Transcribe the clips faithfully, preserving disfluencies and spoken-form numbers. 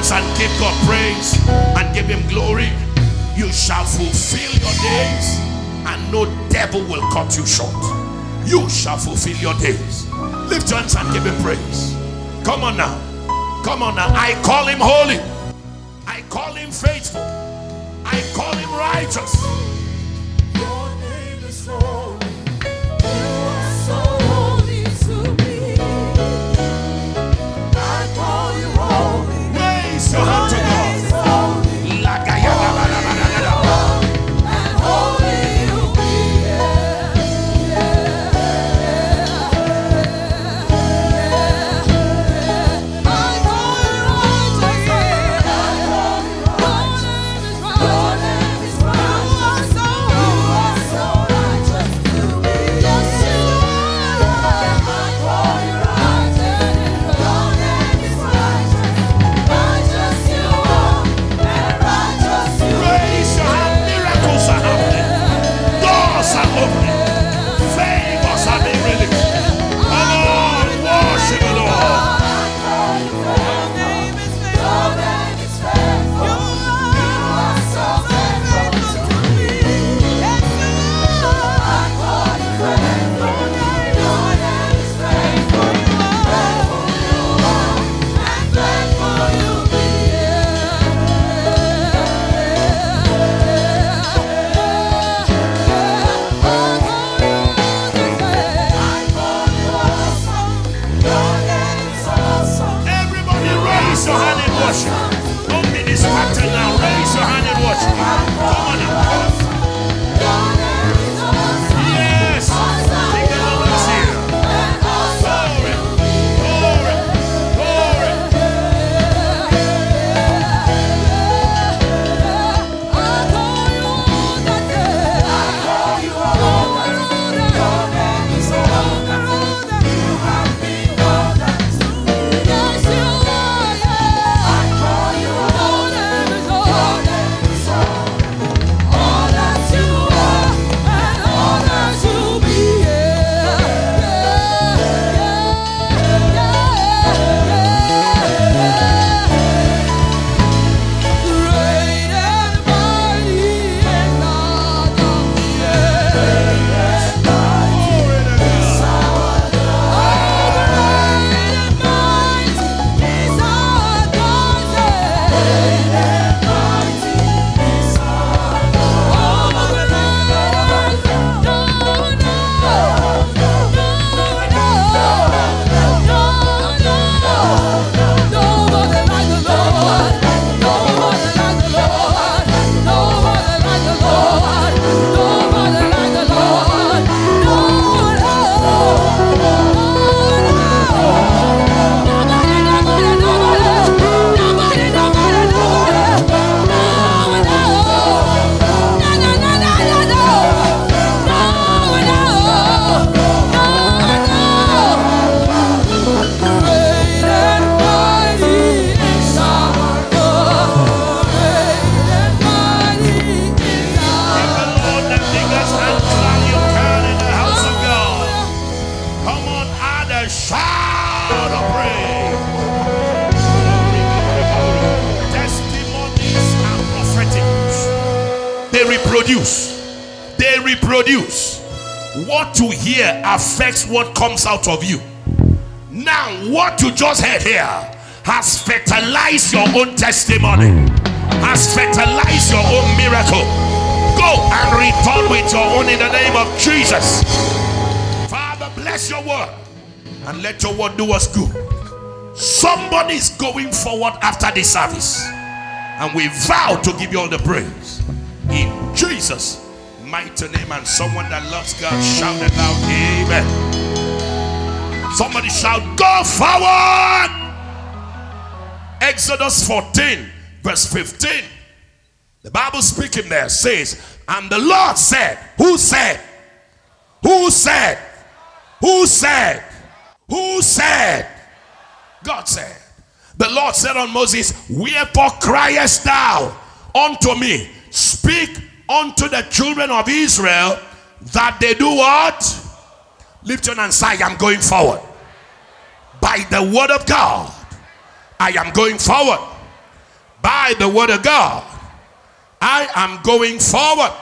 hands and give God praise and give him glory. You shall fulfill your days, and no devil will cut you short. You shall fulfill your days. Lift your hands and give him praise. Come on now. Come on now. I call him holy. I call him faithful. I call him righteous. Your name is holy. You are so holy to me. I call you holy. Raise your hand to God. They reproduce. What you hear affects what comes out of you. Now, what you just heard here has fertilized your own testimony, has fertilized your own miracle. Go and return with your own in the name of Jesus. Father, bless your word and let your word do us good. Somebody is going forward after this service, and we vow to give you all the praise in Jesus' mighty name. And someone that loves God shout it out, amen. Somebody shout, go forward. Exodus fourteen verse fifteen, the Bible speaking there says, and the Lord said, who said who said who said who said God said. The Lord said on Moses, wherefore criest thou unto me? Speak unto the children of Israel that they do what? Lift your hand and say, I am going forward. By the word of God, I am going forward. by the word of God. I am going forward.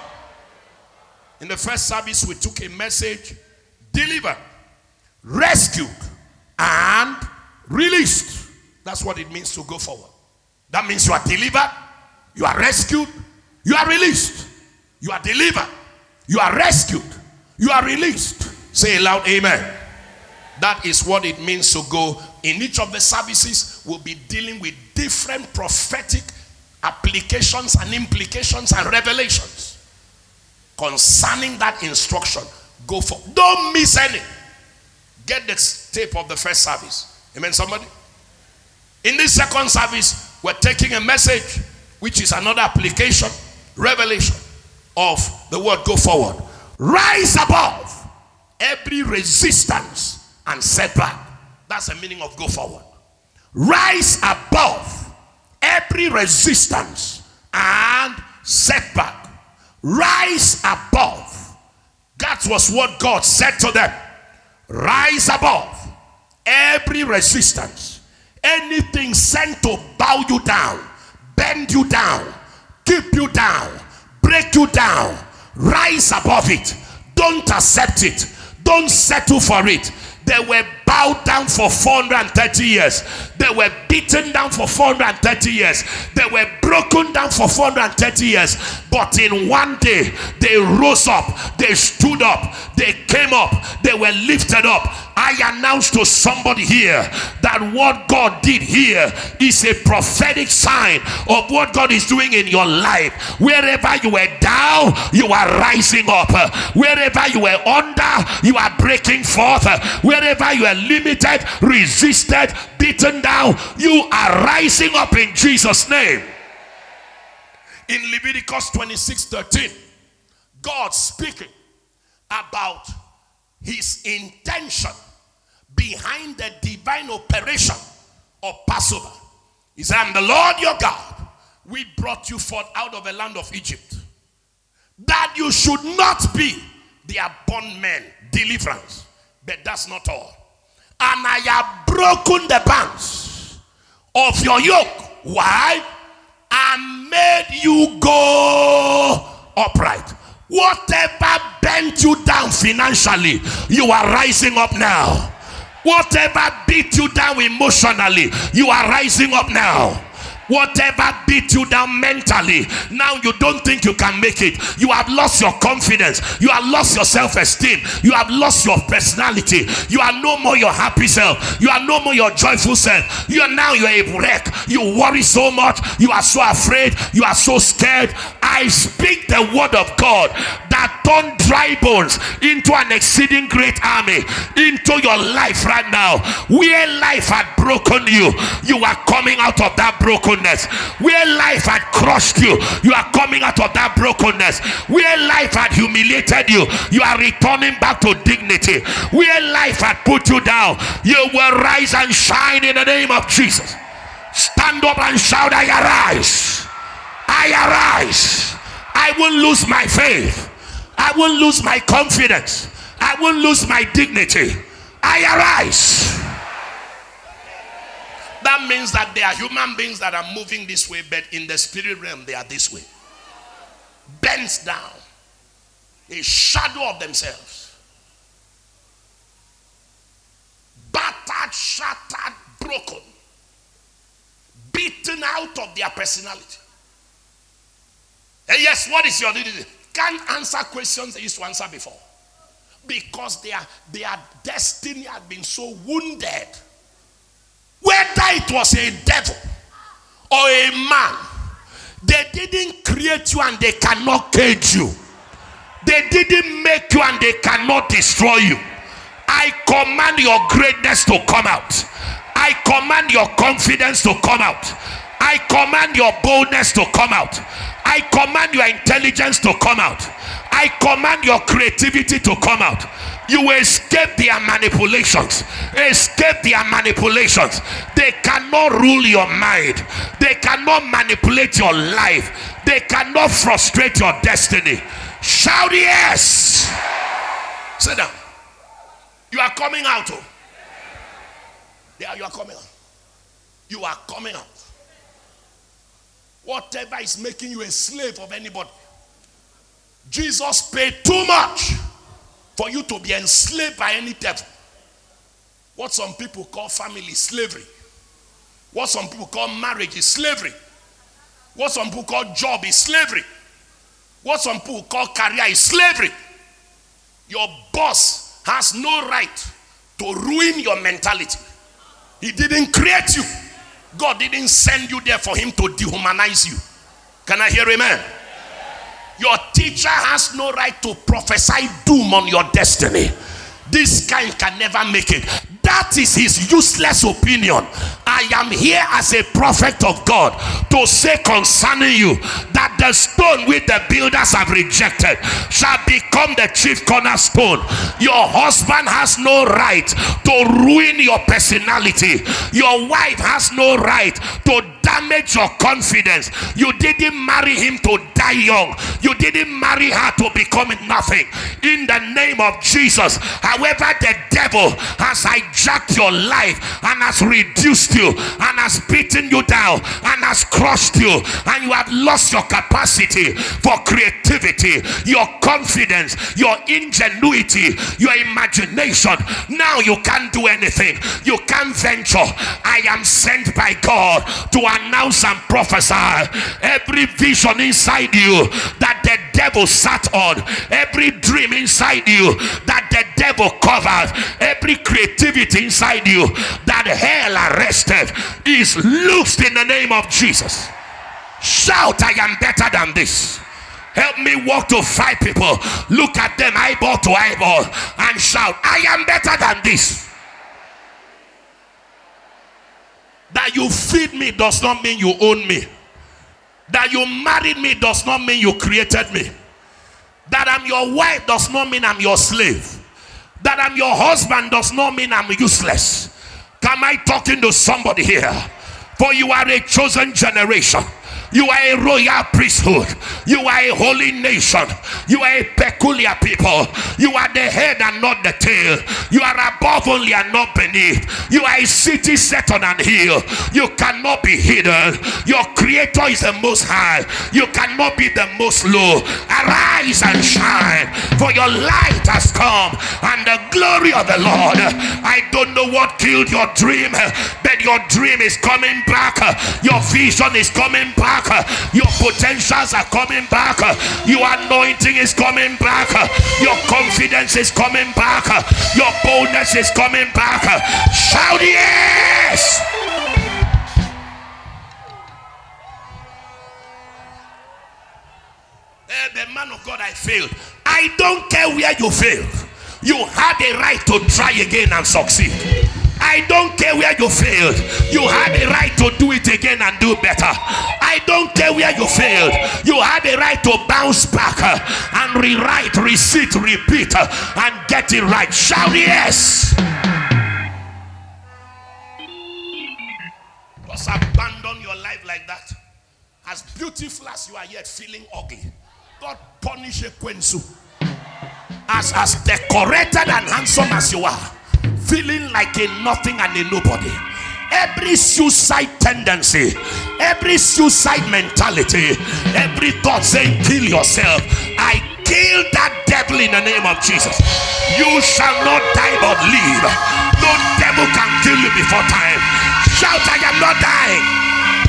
In the first service, we took a message: delivered, rescued, and released. That's what it means to go forward. That means you are delivered, you are rescued, you are released. You are delivered, you are rescued, you are released. Say aloud, amen. That is what it means to go. In each of the services, we'll be dealing with different prophetic applications and implications and revelations concerning that instruction. Go for. Don't miss any. Get the tape of the first service. Amen, somebody? In this second service, we're taking a message which is another application, revelation of the word go forward. Rise above every resistance and setback. That's the meaning of go forward. Rise above every resistance and setback. Rise above. That was what God said to them. Rise above every resistance. Anything sent to bow you down, bend you down, keep you down, break you down. Rise above it. Don't accept it. Don't settle for it. They were bowed down for four hundred thirty years. They were beaten down for four hundred thirty years. They were broken down for four hundred thirty years. But in one day, they rose up. They stood up. They came up. They were lifted up. I announce to somebody here that what God did here is a prophetic sign of what God is doing in your life. Wherever you were down, you are rising up. Wherever you were under, you are breaking forth. Wherever you are limited, resisted, beaten down, you are rising up in Jesus' name. In Leviticus twenty-six thirteen, God speaking about his intention behind the divine operation of Passover. He said, "I'm the Lord your God. We brought you forth out of the land of Egypt, that you should not be their bondmen." Deliverance. But that's not all. "And I have broken the bands of your yoke." Why? "And made you go upright." Whatever bent you down financially, you are rising up now. Whatever beat you down emotionally, you are rising up now. Whatever beat you down mentally, now you don't think you can make it. You have lost your confidence. You have lost your self-esteem. You have lost your personality. You are no more your happy self. You are no more your joyful self. You are now you're a wreck. You worry so much. You are so afraid. You are so scared. I speak the word of God that turned dry bones into an exceeding great army into your life right now. Where life had broken you, you are coming out of that brokenness. Where life had crushed you, you are coming out of that brokenness. Where life had humiliated you, you are returning back to dignity. Where life had put you down, you will rise and shine in the name of Jesus. Stand up and shout, "I arise. I arise. I will lose my faith. I will lose my confidence. I will lose my dignity. I arise." That means that they are human beings that are moving this way, but in the spirit realm they are this way. Bent down. A shadow of themselves. Battered, shattered, broken. Beaten out of their personality. And yes, what is your duty? Can't answer questions they used to answer before. Because their, their destiny had been so wounded. Whether it was a devil or a man, they didn't create you and they cannot cage you. They didn't make you and they cannot destroy you. I command your greatness to come out. I command your confidence to come out. I command your boldness to come out. I command your intelligence to come out. I command your creativity to come out. You will escape their manipulations. Escape their manipulations. They cannot rule your mind. They cannot manipulate your life. They cannot frustrate your destiny. Shout yes. Sit down. You are coming out. Oh. Yeah, you are coming out. You are coming out. Whatever is making you a slave of anybody. Jesus paid too much for you to be enslaved by any devil. What some people call family is slavery. What some people call marriage is slavery. What some people call job is slavery. What some people call career is slavery. Your boss has no right to ruin your mentality. He didn't create you. God didn't send you there for him to dehumanize you. Can I hear amen? Your teacher has no right to prophesy doom on your destiny. This kind can never make it. That is his useless opinion. I am here as a prophet of God to say concerning you that the stone which the builders have rejected shall become the chief cornerstone. Your husband has no right to ruin your personality. Your wife has no right to damage your confidence. You didn't marry him to die young. You didn't marry her to become nothing. In the name of Jesus. However, the devil has hijacked your life and has reduced you and has beaten you down and has crushed you, and you have lost your capacity for creativity, your confidence, your ingenuity, your imagination. Now you can't do anything. You can't venture. I am sent by God to announce and prophesy every vision inside you that the devil sat on, every dream inside you that the devil covered, every creativity inside you that hell arrested is loosed in the name of Jesus. Shout, I am better than this. Help me walk to five people, look at them eyeball to eyeball and shout, I am better than this. That you feed me does not mean you own me. That you married me does not mean you created me. That I'm your wife does not mean I'm your slave. That I'm your husband does not mean I'm useless. Am I talking to somebody here? For you are a chosen generation. You are a royal priesthood. You are a holy nation. You are a peculiar people. You are the head and not the tail. You are above only and not beneath. You are a city set on an hill. You cannot be hidden. Your creator is the most high. You cannot be the most low. Arise and shine, for your light has come, and the glory of the Lord. I don't know what killed your dream, but your dream is coming back. Your vision is coming back. Your potentials are coming back. Your anointing is coming back. Your confidence is coming back. Your boldness is coming back. Shout yes! Eh, the man of God, I failed. I don't care where you failed. You had a right to try again and succeed. I don't care where you failed. You had a right to do it again and do better. I don't care where you failed. You had a right to bounce back and rewrite, resit, repeat, and get it right. Shout yes. Just abandon your life like that. As beautiful as you are yet feeling ugly, God punish a Kwensu. As, as decorated and handsome as you are, feeling like a nothing and a nobody. Every suicide tendency, every suicide mentality, every thought saying kill yourself, I kill that devil in the name of Jesus. You shall not die but live. No devil can kill you before time. Shout, I am not dying.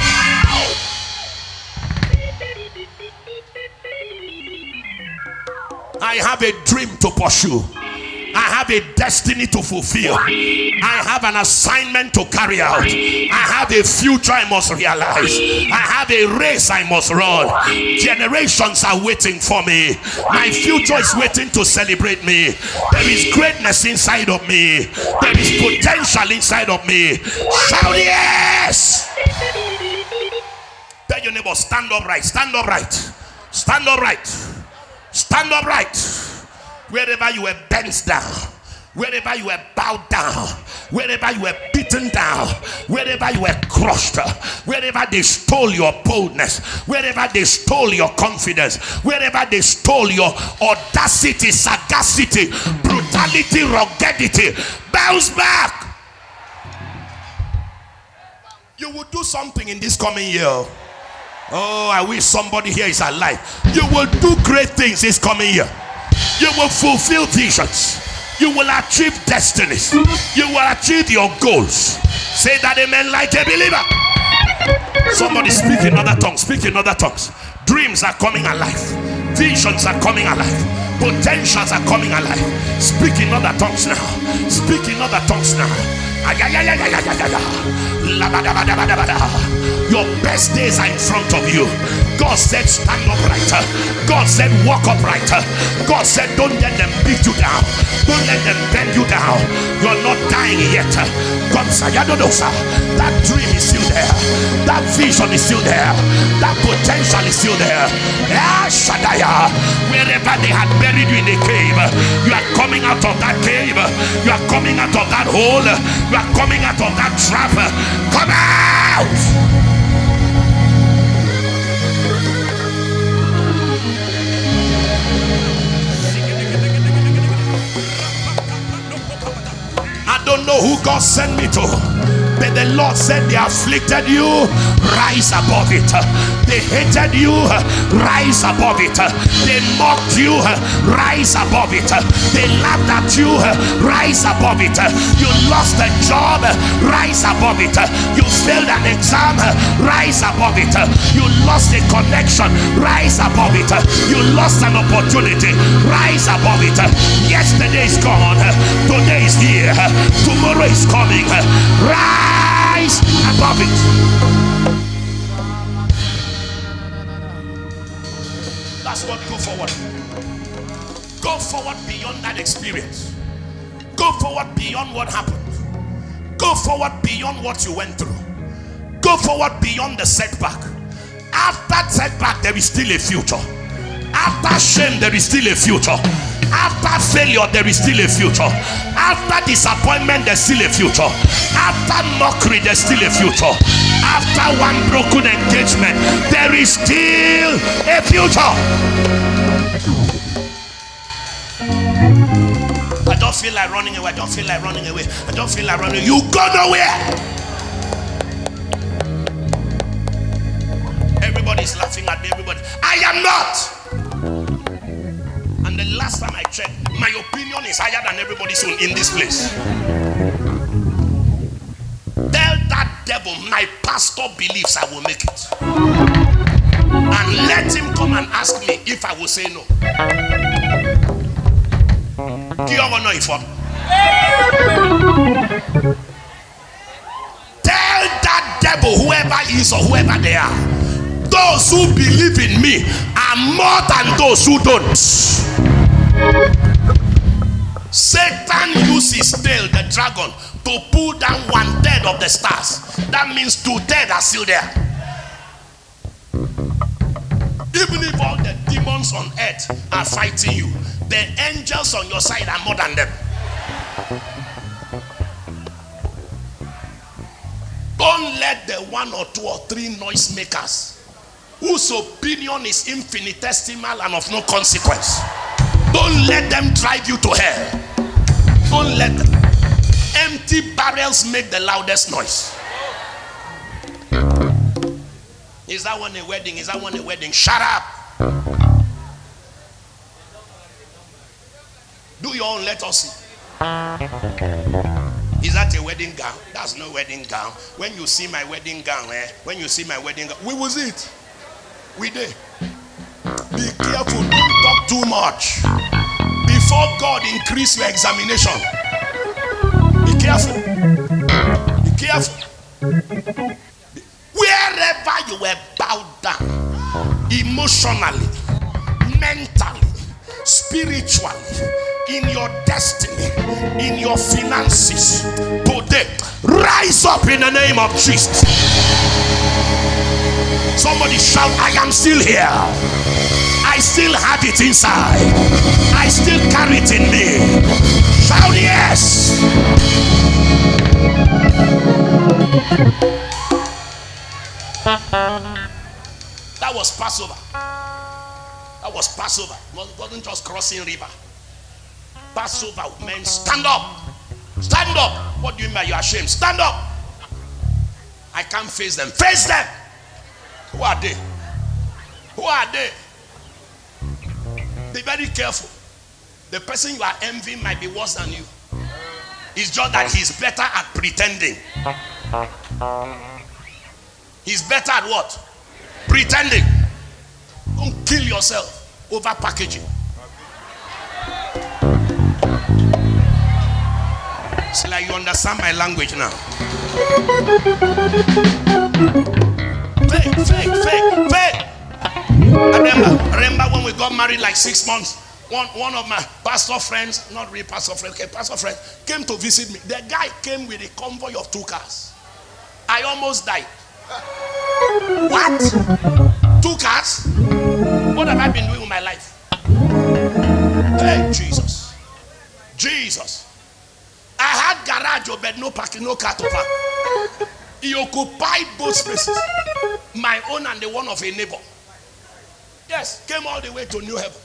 I have a dream to pursue. I have a destiny to fulfill. I have an assignment to carry out. I have a future I must realize. I have a race I must run. Generations are waiting for me. My future is waiting to celebrate me. There is greatness inside of me. There is potential inside of me. Shout yes! Tell your neighbor, stand upright, stand upright, stand upright. Stand upright. Wherever you were bent down, wherever you were bowed down, wherever you were beaten down, wherever you were crushed, wherever they stole your boldness, wherever they stole your confidence, wherever they stole your audacity, sagacity, brutality, ruggedity, bounce back. You will do something in this coming year. Oh, I wish somebody here is alive. You will do great things this coming year. You will fulfill visions. You will achieve destinies. You will achieve your goals. Say that amen like a believer. Somebody speak in other tongues. Speak in other tongues. Dreams are coming alive. Visions are coming alive. Potentials are coming alive. Speak in other tongues now. Speak in other tongues now. Your best days are in front of you. God said stand upright. God said walk upright. God said don't let them beat you down. Don't let them bend you down. You're not dying yet. God said, that dream is still there. That vision is still there. That potential is still there. Wherever they had buried you in a cave, you are coming out of that cave. You are coming out of that hole. You are coming out of that trap. Come out! I don't know who God sent me to, but the Lord said they afflicted you, rise above it. They hated you, rise above it. They mocked you, rise above it. They laughed at you, rise above it. You lost a job, rise above it. You failed an exam, rise above it. You lost a connection, rise above it. You lost an opportunity, rise above it. Yesterday is gone, today is here, tomorrow is coming. Rise above it. That's what go forward. Go forward beyond that experience. Go forward beyond what happened. Go forward beyond what you went through. Go forward beyond the setback. After setback, there is still a future. After shame, there is still a future. After failure, there is still a future. After disappointment, there's still a future. After mockery, there's still a future. After one broken engagement, there is still a future. I don't feel like running away. I don't feel like running away. I don't feel like running away. You go nowhere. Everybody's laughing at me. Everybody. I am not. And the last time I checked, my opinion is higher than everybody's own in this place. Tell that devil, my pastor believes I will make it. And let him come and ask me if I will say no. Do you ever know if what? Tell that devil, whoever is or whoever they are, those who believe in me are more than those who don't. Satan uses tail, the dragon, to pull down one third of the stars. That means two thirds are still there. Even if all the demons on earth are fighting you, the angels on your side are more than them. Don't let the one or two or three noisemakers whose opinion is infinitesimal and of no consequence, don't let them drive you to hell. Don't let them. Empty barrels make the loudest noise. Is that one a wedding? Is that one a wedding? Shut up. Do your own, let us see. Is that a wedding gown? That's no wedding gown. When you see my wedding gown, eh? When you see my wedding gown, we was it. We did. Be careful, don't talk too much. Before God increase your examination, be careful. Be careful. Wherever you were bowed down, emotionally, mentally, spiritually, in your destiny, in your finances, today, rise up in the name of Jesus. Somebody shout, I am still here. I still have it inside. I still carry it in me. Shout yes. That was Passover. That was Passover. It wasn't just crossing river. Passover meant stand up. Stand up. What do you mean by you're ashamed? Stand up. I can't face them. Face them. Who are they? Who are they? Be very careful. The person you are envying might be worse than you. It's just that he's better at pretending. He's better at what? Pretending. Don't kill yourself over packaging. It's like you understand my language now. Fake, fake, fake, fake. I remember, remember when we got married like six months. One, one of my pastor friends, not really pastor friend, okay, pastor friend, came to visit me. The guy came with a convoy of two cars. I almost died. What? Two cars? What have I been doing with my life? Hey, Jesus. Jesus. I had garage, but no parking, no car to park. He occupied both spaces. My own and the one of a neighbor. Yes, came all the way to New Haven.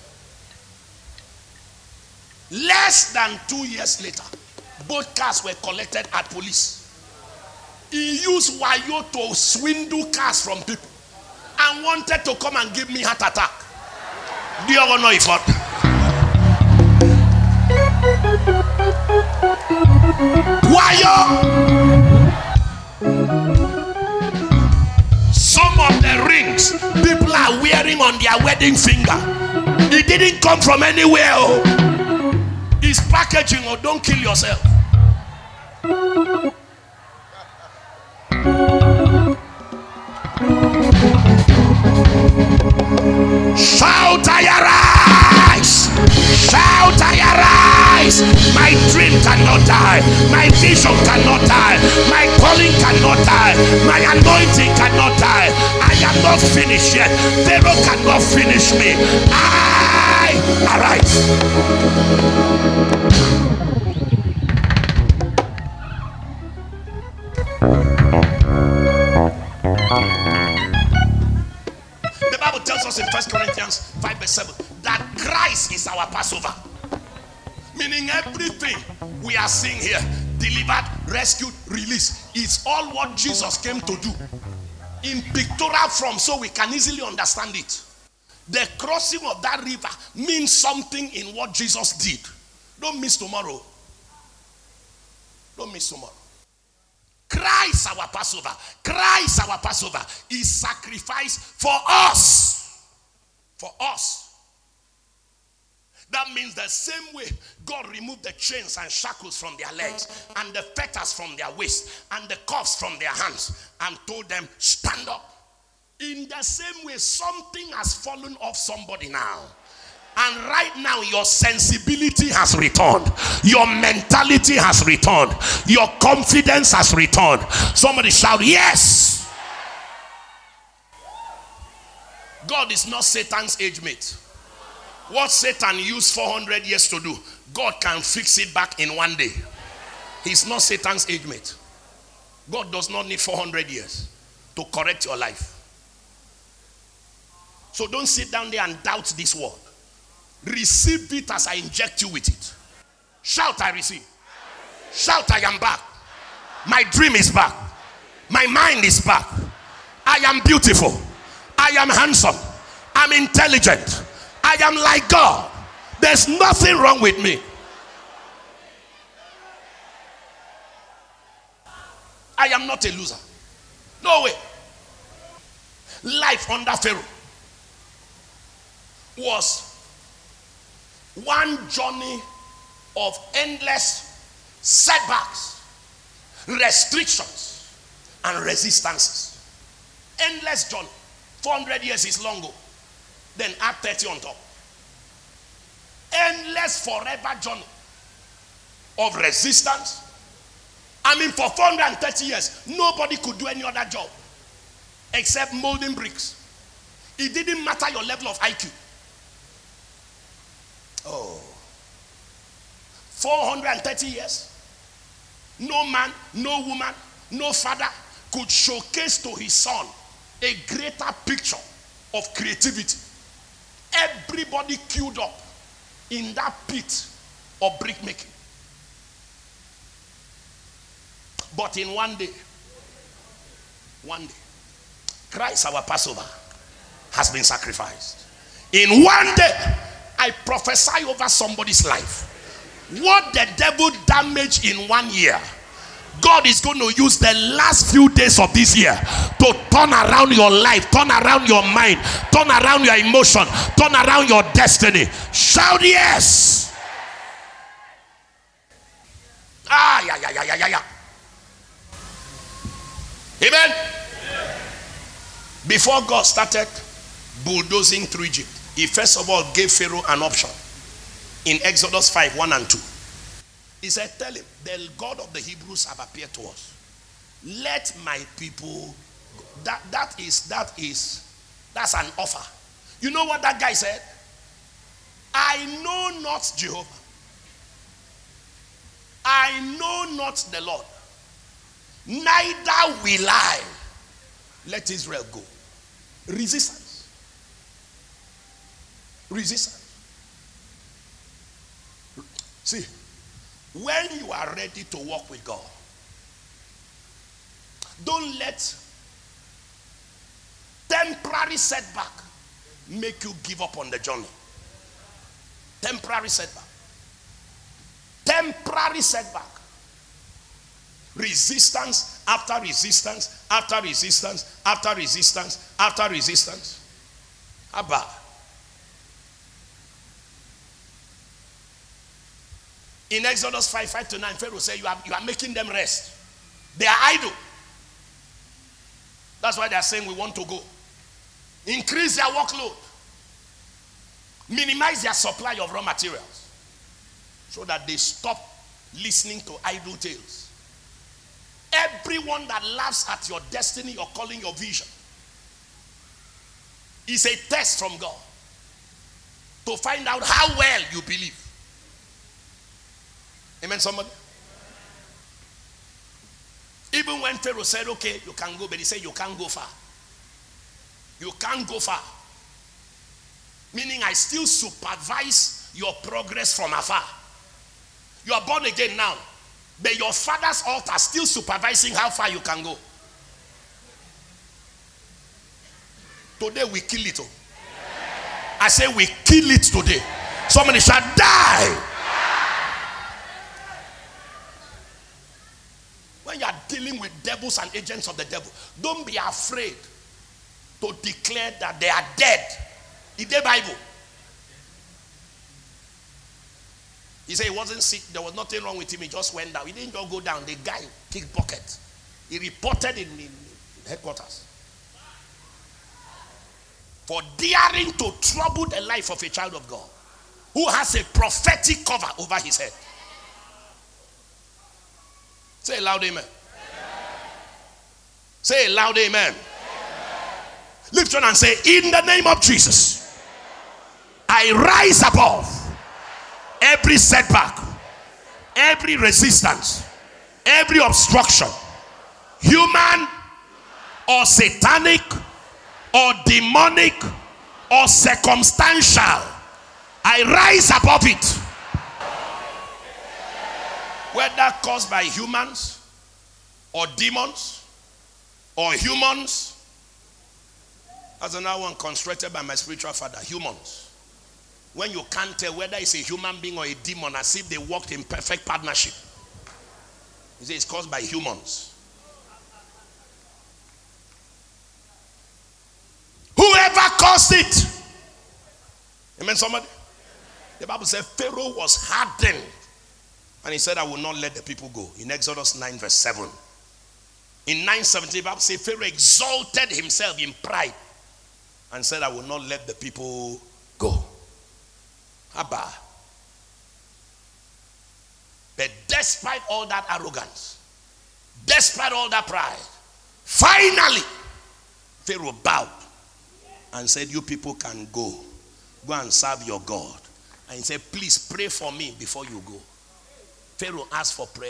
Less than two years later, both cars were collected at police. He used wayo to swindle cars from people and wanted to come and give me heart attack. Do you ever know if what? Wayo! Some of the rings people are wearing on their wedding finger, it didn't come from anywhere. Oh. It's packaging, or don't kill yourself. Shout, I arise! Shout, I arise! My dream cannot die. My vision cannot die. My calling cannot die. My anointing cannot die. I am not finished yet. Pharaoh cannot finish me. I arise. The Bible tells us in First Corinthians five verse seven that Christ is our Passover. Meaning everything we are seeing here, delivered, rescued, released, is all what Jesus came to do in pictorial form so we can easily understand it. The crossing of that river means something in what Jesus did. Don't miss tomorrow. Don't miss tomorrow. Christ our Passover. Christ our Passover is sacrificed for us. For us. That means the same way God removed the chains and shackles from their legs and the fetters from their waist and the cuffs from their hands and told them, stand up. In the same way, something has fallen off somebody now. And right now, your sensibility has returned. Your mentality has returned. Your confidence has returned. Somebody shout, yes. God is not Satan's age mate. What Satan used four hundred years to do, God can fix it back in one day. He's not Satan's age mate. God does not need four hundred years to correct your life. So don't sit down there and doubt this word. Receive it as I inject you with it. Shout, I receive. Shout, I am back. My dream is back. My mind is back. I am beautiful. I am handsome. I'm intelligent. I am like God. There's nothing wrong with me. I am not a loser. No way. Life under Pharaoh was one journey of endless setbacks, restrictions, and resistances. Endless journey. four hundred years is long ago. Then add thirty on top. Endless forever journey of resistance. I mean, for four hundred thirty years, nobody could do any other job except molding bricks. It didn't matter your level of I Q. Oh. four hundred thirty years. No man, no woman, no father could showcase to his son a greater picture of creativity. Everybody queued up in that pit of brick making. But in one day, one day, Christ our Passover has been sacrificed. In one day, I prophesy over somebody's life. What the devil damaged in one year, God is going to use the last few days of this year to turn around your life, turn around your mind, turn around your emotion, turn around your destiny. Shout yes. Ah, yeah, yeah, yeah, yeah, yeah, yeah. Amen. Before God started bulldozing through Egypt, he first of all gave Pharaoh an option. In Exodus five, one and two. He said, tell him, the God of the Hebrews have appeared to us. Let my people go. That, that is, that is, that's an offer. You know what that guy said? I know not Jehovah. I know not the Lord. Neither will I let Israel go. Resistance. Resistance. See, when you are ready to walk with God, don't let temporary setback make you give up on the journey. Temporary setback. Temporary setback. Resistance after resistance after resistance after resistance after resistance. Abba. In Exodus five, five to nine, Pharaoh said, you are, you are making them rest. They are idle. That's why they are saying we want to go. Increase their workload. Minimize their supply of raw materials. So that they stop listening to idle tales. Everyone that laughs at your destiny, your calling, your vision is a test from God to find out how well you believe. Amen, somebody? Even when Pharaoh said, okay, you can go, but he said, you can't go far. You can't go far. Meaning, I still supervise your progress from afar. You are born again now, but your father's altar is still supervising how far you can go. Today, we kill it. Oh. I say, we kill it today. Somebody shall die. When you are dealing with devils and agents of the devil, don't be afraid to declare that they are dead. In the Bible, he said he wasn't sick, there was nothing wrong with him, he just went down. He didn't just go down, the guy kicked bucket. He reported in, in headquarters for daring to trouble the life of a child of God who has a prophetic cover over his head. Say a loud amen. Amen. Say a loud amen. Amen. Lift your hand and say, in the name of Jesus, I rise above every setback, every resistance, every obstruction, human or satanic or demonic or circumstantial. I rise above it. Whether caused by humans or demons or humans. That's another one constructed by my spiritual father. Humans. When you can't tell whether it's a human being or a demon, as if they worked in perfect partnership. He says it's caused by humans. Whoever caused it. Amen, somebody? The Bible said Pharaoh was hardened. And he said, I will not let the people go. In Exodus nine verse seven. In nine seventeen, the Bible says Pharaoh exalted himself in pride. And said, I will not let the people go. Abba. But despite all that arrogance, despite all that pride, finally, Pharaoh bowed and said, you people can go. Go and serve your God. And he said, please pray for me before you go. Pharaoh asked for prayer.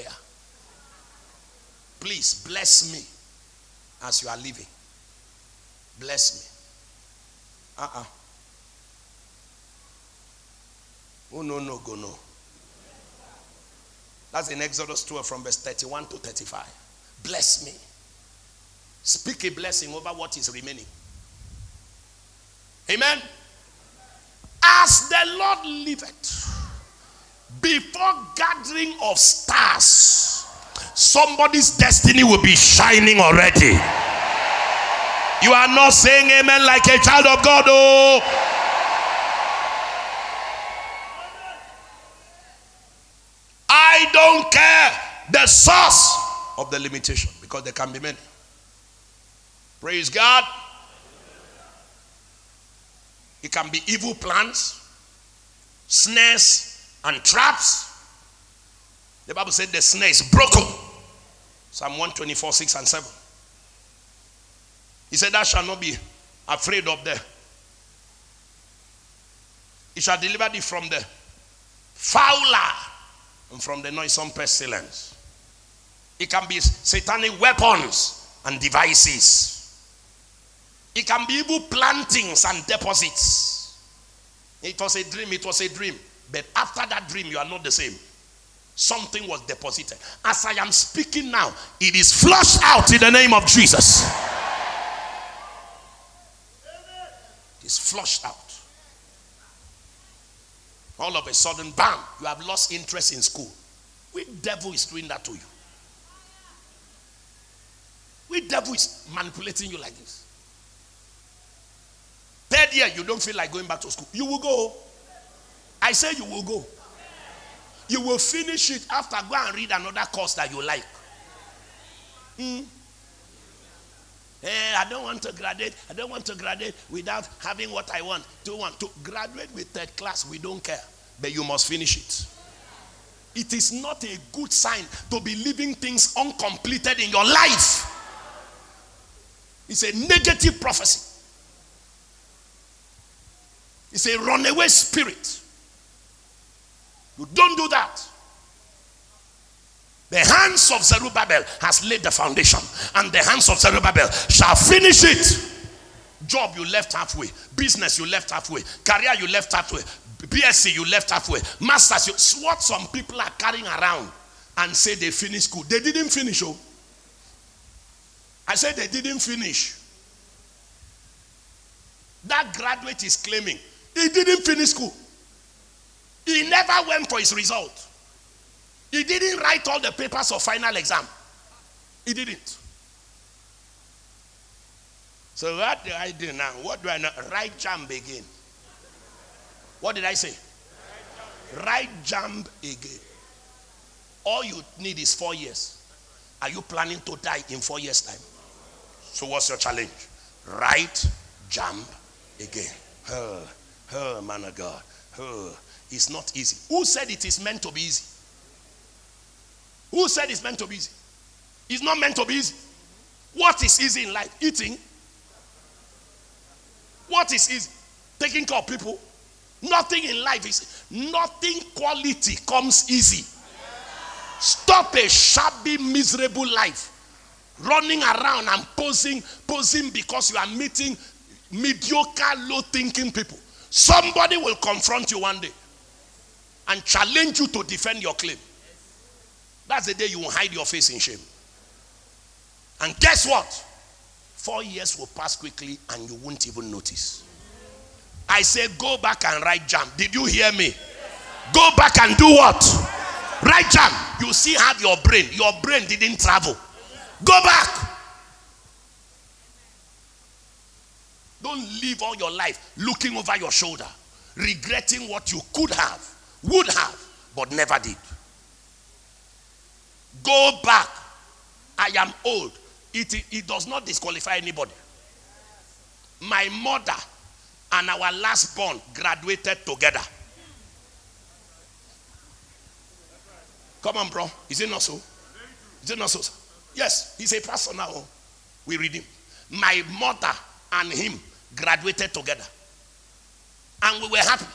Please bless me as you are leaving. Bless me. Uh-uh. Oh, no, no, go, no. That's in Exodus twelve from verse thirty-one to thirty-five. Bless me. Speak a blessing over what is remaining. Amen. As the Lord liveth, before gathering of stars, somebody's destiny will be shining already. You are not saying amen like a child of God. Oh, I don't care the source of the limitation, because there can be many. Praise God. It can be evil plans, snares, and traps. The Bible said the snare is broken. Psalm one twenty-four, six and seven. He said, thou shalt not be afraid of the. He shall deliver thee from the fowler and from the noisome pestilence. It can be satanic weapons and devices. It can be evil plantings and deposits. It was a dream, it was a dream. But after that dream, you are not the same. Something was deposited. As I am speaking now, it is flushed out in the name of Jesus. It is flushed out. All of a sudden, bam, you have lost interest in school. Which devil is doing that to you? Which devil is manipulating you like this? Third year, you don't feel like going back to school. You will go. I say you will go. You will finish it after. Go and read another course that you like. Hmm. Eh, I don't want to graduate. I don't want to graduate without having what I want. To want to graduate with third class, we don't care. But you must finish it. It is not a good sign to be leaving things uncompleted in your life. It's a negative prophecy. It's a runaway spirit. You don't do that. The hands of Zerubbabel has laid the foundation, and the hands of Zerubbabel shall finish it. Job you left halfway, business you left halfway, career you left halfway, B S c you left halfway, masters you. What some people are carrying around and say they finished school. They didn't finish. Oh, I said they didn't finish. That graduate is claiming he didn't finish school. He never went for his result. He didn't write all the papers of final exam. He didn't. So what do I do now? What do I know? Write jump again. What did I say? Write jump again. All you need is four years. Are you planning to die in four years' time? So what's your challenge? Write jump again. Oh, oh man of God. Oh, it's not easy. Who said it is meant to be easy? Who said it's meant to be easy? It's not meant to be easy. What is easy in life? Eating. What is easy? Taking care of people. Nothing in life is, nothing quality comes easy. Stop a shabby, miserable life. Running around and posing, posing because you are meeting mediocre, low-thinking people. Somebody will confront you one day and challenge you to defend your claim. That's the day you will hide your face in shame. And guess what? Four years will pass quickly and you won't even notice. I say go back and write jam. Did you hear me? Go back and do what? Write jam. You see have your brain. Your brain didn't travel. Go back. Don't live all your life looking over your shoulder, regretting what you could have, would have, but never did. Go back. I am old. It, it does not disqualify anybody. My mother and our last born graduated together. Come on, bro. Is it not so? Is it not so? Yes, he's a pastor now. We read him. My mother and him graduated together. And we were happy.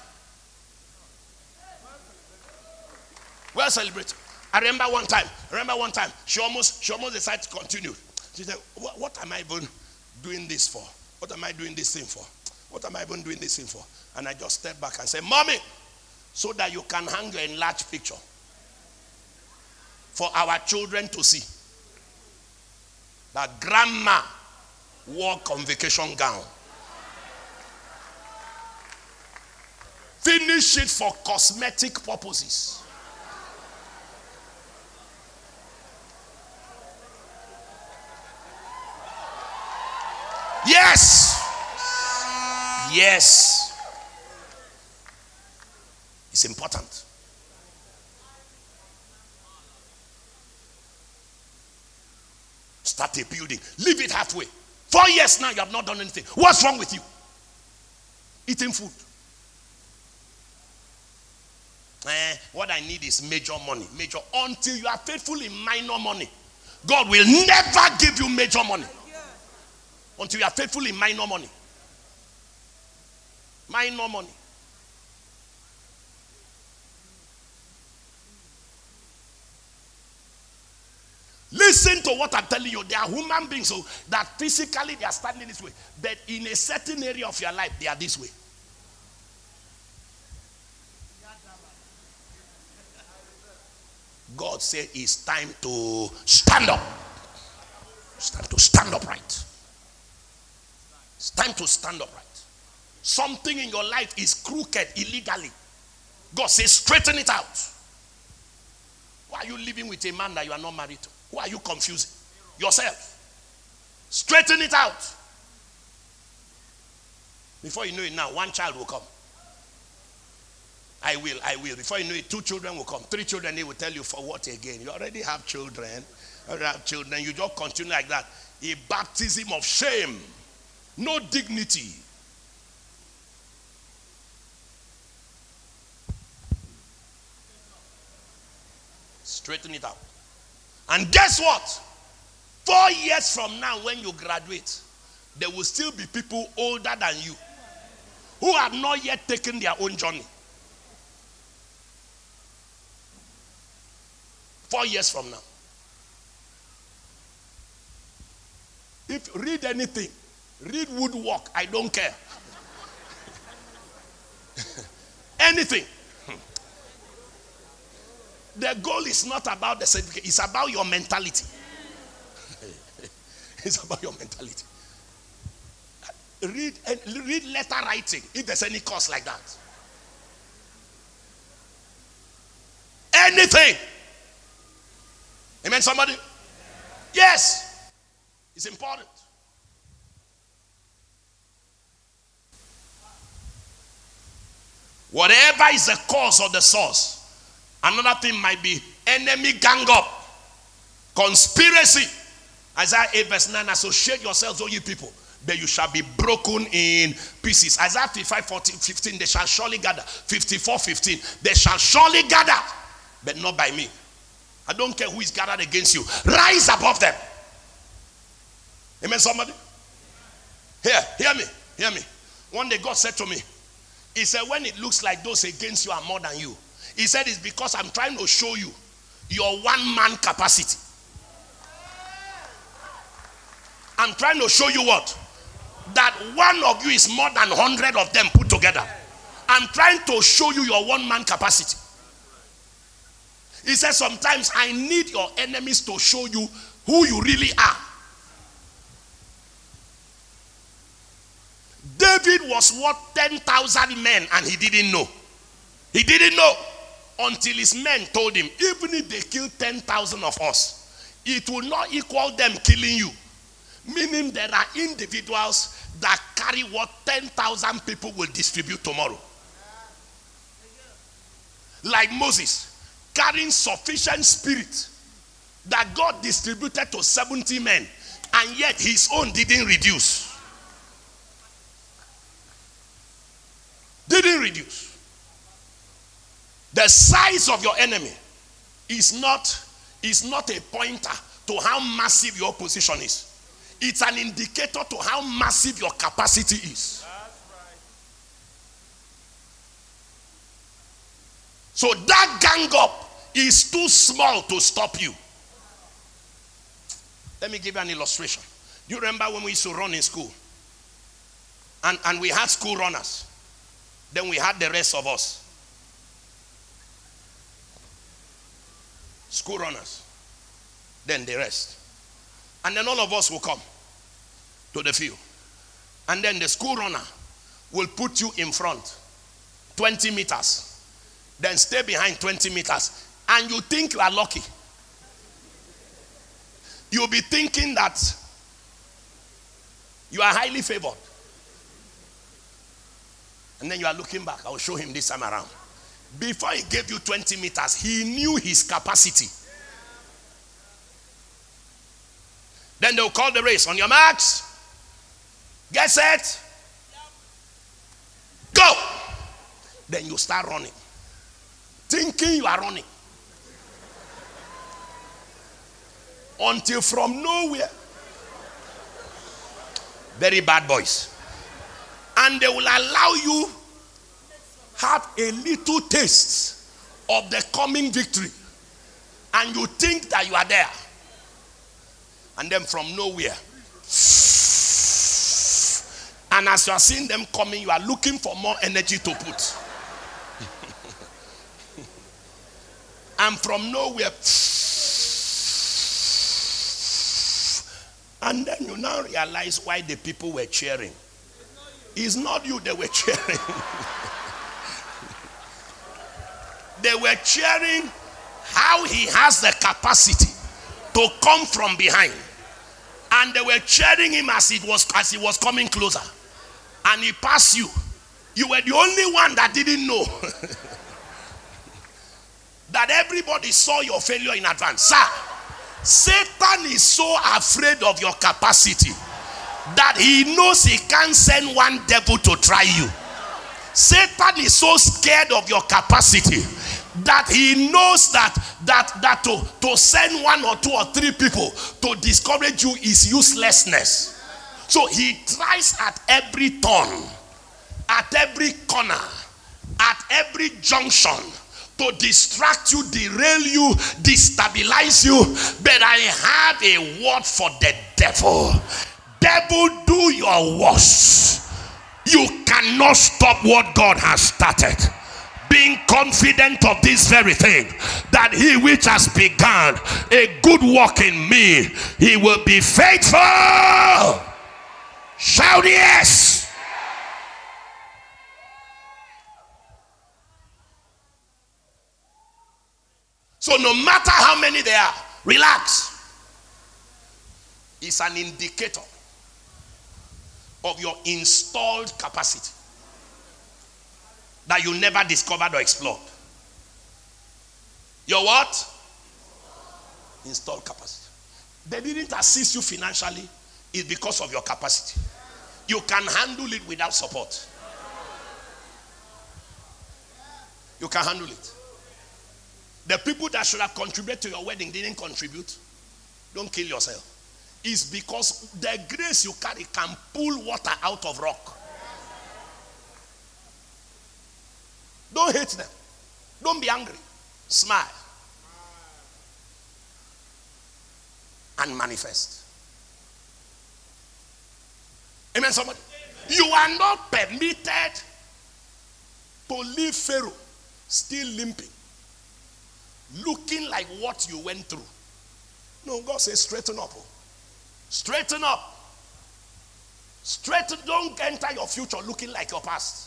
Well celebrated. I remember one time, I remember one time, she almost, she almost decided to continue. She said, what, what am I even doing this for? What am I doing this thing for? What am I even doing this thing for? And I just stepped back and said, Mommy, so that you can hang your enlarged picture for our children to see that grandma wore convocation gown. finish it for cosmetic purposes. Yes. Yes. It's important. Start a building. Leave it halfway. Four years now, you have not done anything. What's wrong with you? Eating food. Eh, what I need is major money. Major. Until you are faithful in minor money, God will never give you major money. Until you are faithful in minor money. Minor money. Listen to what I'm telling you. They are human beings, so that physically they are standing this way. But in a certain area of your life, they are this way. God said it's time to stand up. It's time to stand upright. It's time to stand upright. Something in your life is crooked illegally. God says straighten it out. Why are you living with a man that you are not married to? Who are you confusing? Yourself. Straighten it out. Before you know it now, one child will come. I will, I will. Before you know it, two children will come. Three children, they will tell you for what again? You already have children. You already have children. You just continue like that. A baptism of shame. No dignity. Straighten it out. And guess what? Four years from now, when you graduate, there will still be people older than you who have not yet taken their own journey. Four years from now. If read anything, read woodwork, I don't care. Anything. The goal is not about the certificate, it's about your mentality. It's about your mentality. Read, read letter writing if there's any course like that. Anything. Amen, somebody? Yes. It's important. Whatever is the cause or the source. Another thing might be enemy gang up. Conspiracy. Isaiah eight verse nine, associate yourselves, O you people, that you shall be broken in pieces. Isaiah fifty-five fourteen, fifteen, they shall surely gather. fifty-four fifteen, they shall surely gather, but not by me. I don't care who is gathered against you. Rise above them. Amen, somebody? Here, hear me, hear me. One day God said to me, he said, when it looks like those against you are more than you, he said it's because I'm trying to show you your one-man capacity. I'm trying to show you what? That one of you is more than one hundred of them put together. I'm trying to show you your one-man capacity. He says sometimes I need your enemies to show you who you really are. David was worth ten thousand men and he didn't know. He didn't know until his men told him, even if they kill ten thousand of us, it will not equal them killing you. Meaning there are individuals that carry what ten thousand people will distribute tomorrow. Like Moses, carrying sufficient spirit that God distributed to seventy men, and yet his own didn't reduce. Didn't reduce. The size of your enemy is not, is not a pointer to how massive your opposition is. It's an indicator to how massive your capacity is. So that gang up is too small to stop you. Let me give you an illustration. Do you remember when we used to run in school? And, and we had school runners. Then we had the rest of us. School runners. Then the rest. And then all of us will come to the field. And then the school runner will put you in front twenty meters, then stay behind twenty meters, and you think you are lucky. You'll be thinking that you are highly favored. And then you are looking back. I'll show him this time around. Before he gave you twenty meters, he knew his capacity. Then they'll call the race. On your marks, get set, go. Then you start running, thinking you are running. Until from nowhere, very bad boys. And they will allow you have a little taste of the coming victory. And you think that you are there. And then from nowhere. And as you are seeing them coming, you are looking for more energy to put. And from nowhere. And then you now realize why the people were cheering. It's not you they were cheering. They were cheering how he has the capacity to come from behind. And they were cheering him as it was as he was coming closer. And he passed you. You were the only one that didn't know. That everybody saw your failure in advance. Sir, Satan is so afraid of your capacity that he knows he can't send one devil to try you. Satan is so scared of your capacity that he knows that that that to, to send one or two or three people to discourage you is uselessness. So he tries at every turn, at every corner, at every junction to distract you, derail you, destabilize you. But I have a word for the devil. Devil, do your worst. You cannot stop what God has started. Being confident of this very thing, that he which has begun a good work in me, he will be faithful. Shout yes. So no matter how many there are, relax. It's an indicator of your installed capacity that you never discovered or explored. Your what? Installed capacity. They didn't assist you financially. It's because of your capacity. You can handle it without support. You can handle it. The people that should have contributed to your wedding didn't contribute. Don't kill yourself. It's because the grace you carry can pull water out of rock. Don't hate them. Don't be angry. Smile. And manifest. Amen, somebody? You are not permitted to leave Pharaoh still limping, looking like what you went through. No, God says straighten up. Straighten up. Straighten. Don't enter your future looking like your past.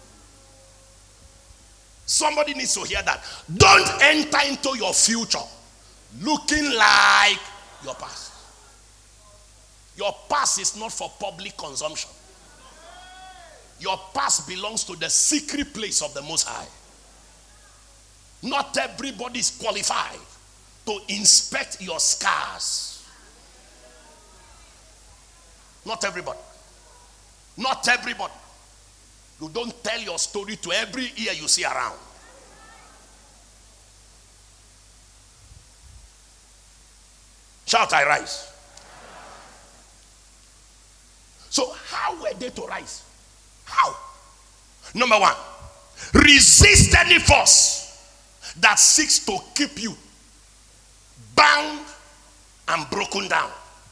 Somebody needs to hear that. Don't enter into your future looking like your past. Your past is not for public consumption. Your past belongs to the secret place of the Most High. Not everybody is qualified to inspect your scars. Not everybody. Not everybody. You don't tell your story to every ear you see around. Shout, I rise. So how were they to rise? How? Number one, resist any force that seeks to keep you bound and broken down.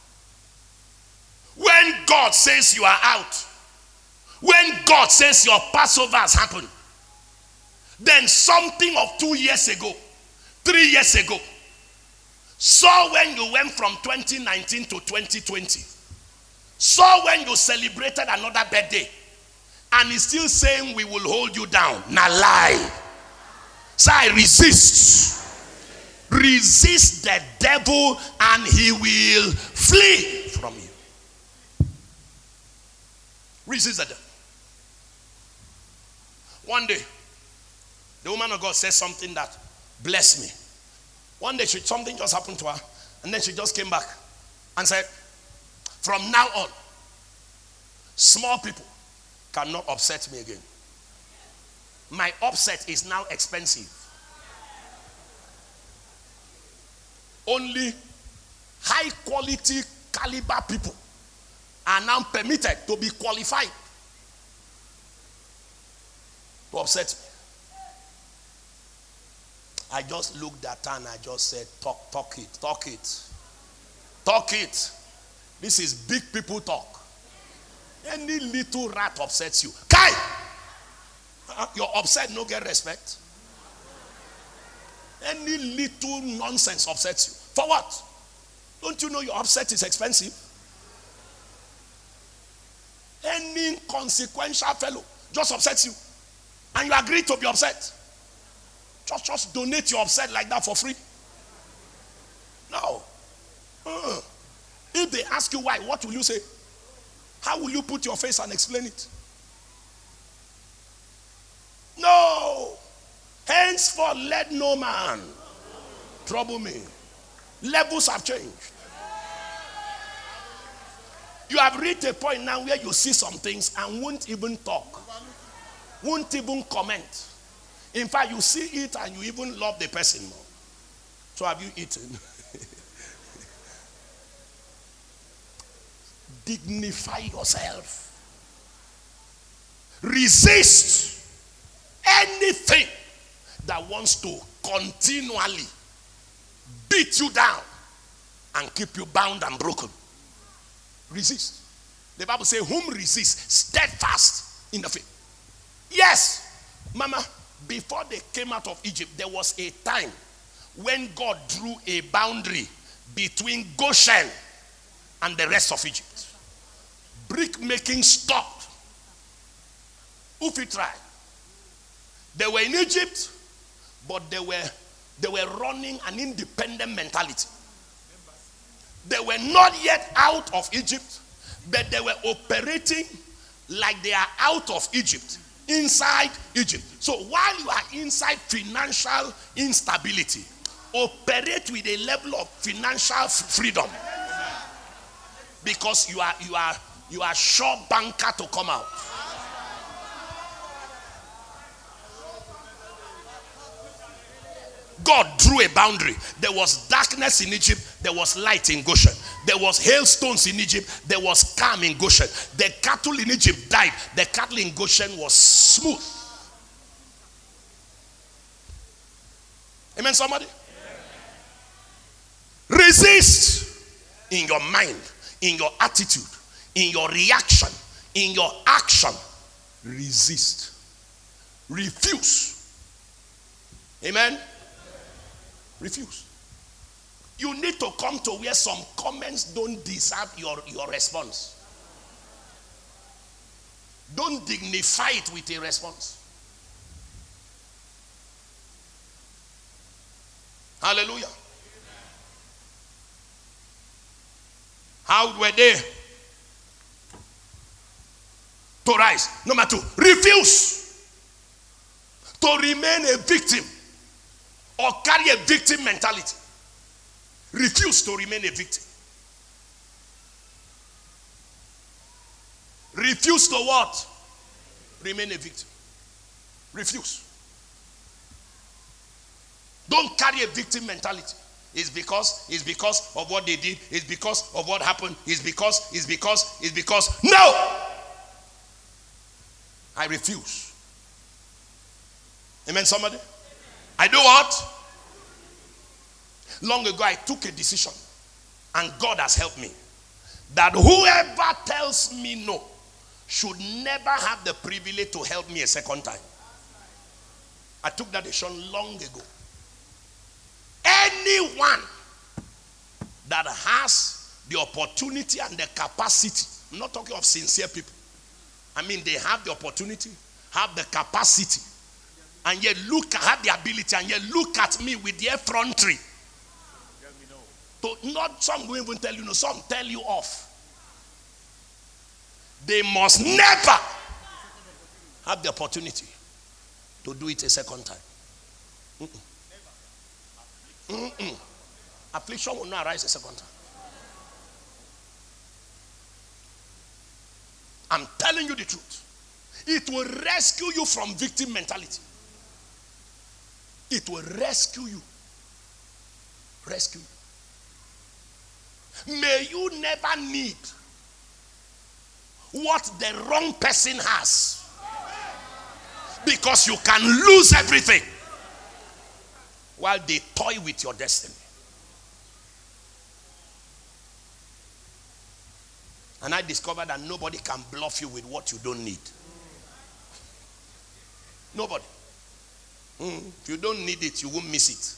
When God says you are out, when God says your Passover has happened, then something of two years ago, three years ago, saw when you went from twenty nineteen to twenty twenty, saw when you celebrated another birthday, and he's still saying we will hold you down. Now lie. So I resist. Resist the devil and he will flee from you. Resist the devil. One day, the woman of God said something that blessed me. One day, she, something just happened to her, and then she just came back and said, from now on, small people cannot upset me again. My upset is now expensive. Only high quality caliber people are now permitted to be qualified to upset me. I just looked at her and I just said, talk, talk it, talk it. Talk it. This is big people talk. Any little rat upsets you. Kai! Uh, you're upset, no get respect. Any little nonsense upsets you. For what? Don't you know your upset is expensive? Any inconsequential fellow just upsets you. And you agree to be upset. Just, just donate your upset like that for free. No. Uh, if they ask you why, what will you say? How will you put your face and explain it? No. Henceforth, let no man trouble me. Levels have changed. You have reached a point now where you see some things and won't even talk. Won't even comment. In fact, you see it and you even love the person more. So have you eaten? Dignify yourself. Resist anything that wants to continually beat you down and keep you bound and broken. Resist. The Bible says, whom resist, steadfast in the faith. Yes, Mama, before they came out of Egypt, there was a time when God drew a boundary between Goshen and the rest of Egypt. Brick making stopped. If you try, they were in Egypt, but they were they were running an independent mentality. They were not yet out of Egypt, but they were operating like they are out of Egypt, inside Egypt. So while you are inside financial instability, operate with a level of financial freedom, because you are you are you are sure banker to come out. God drew a boundary. There was darkness in Egypt. There was light in Goshen. There was hailstones in Egypt. There was calm in Goshen. The cattle in Egypt died. The cattle in Goshen was smooth. Amen, somebody? Amen. Resist in your mind, in your attitude, in your reaction, in your action. Resist. Refuse. Amen. Refuse. You need to come to where some comments don't deserve your, your response. Don't dignify it with a response. Hallelujah. How were they to rise? Number two, refuse to remain a victim or carry a victim mentality. Refuse to remain a victim. Refuse to what? Remain a victim. Refuse. Don't carry a victim mentality. It's because, it's because of what they did. It's because of what happened. It's because, it's because, it's because. No! I refuse. Amen, somebody? I do what? Long ago, I took a decision, and God has helped me, that whoever tells me no should never have the privilege to help me a second time. I took that decision long ago. Anyone that has the opportunity and the capacity, I'm not talking of sincere people, I mean, they have the opportunity, have the capacity, and yet look, have the ability, and yet look at me with the effrontery. So not some will even tell you no, some tell you off. They must never have the opportunity to do it a second time. Mm-mm. Mm-mm. Affliction will not arise a second time. I'm telling you the truth. It will rescue you from victim mentality. It will rescue you. Rescue you. May you never need what the wrong person has, because you can lose everything while they toy with your destiny. And I discovered that nobody can bluff you with what you don't need. Nobody. Mm. If you don't need it, you won't miss it.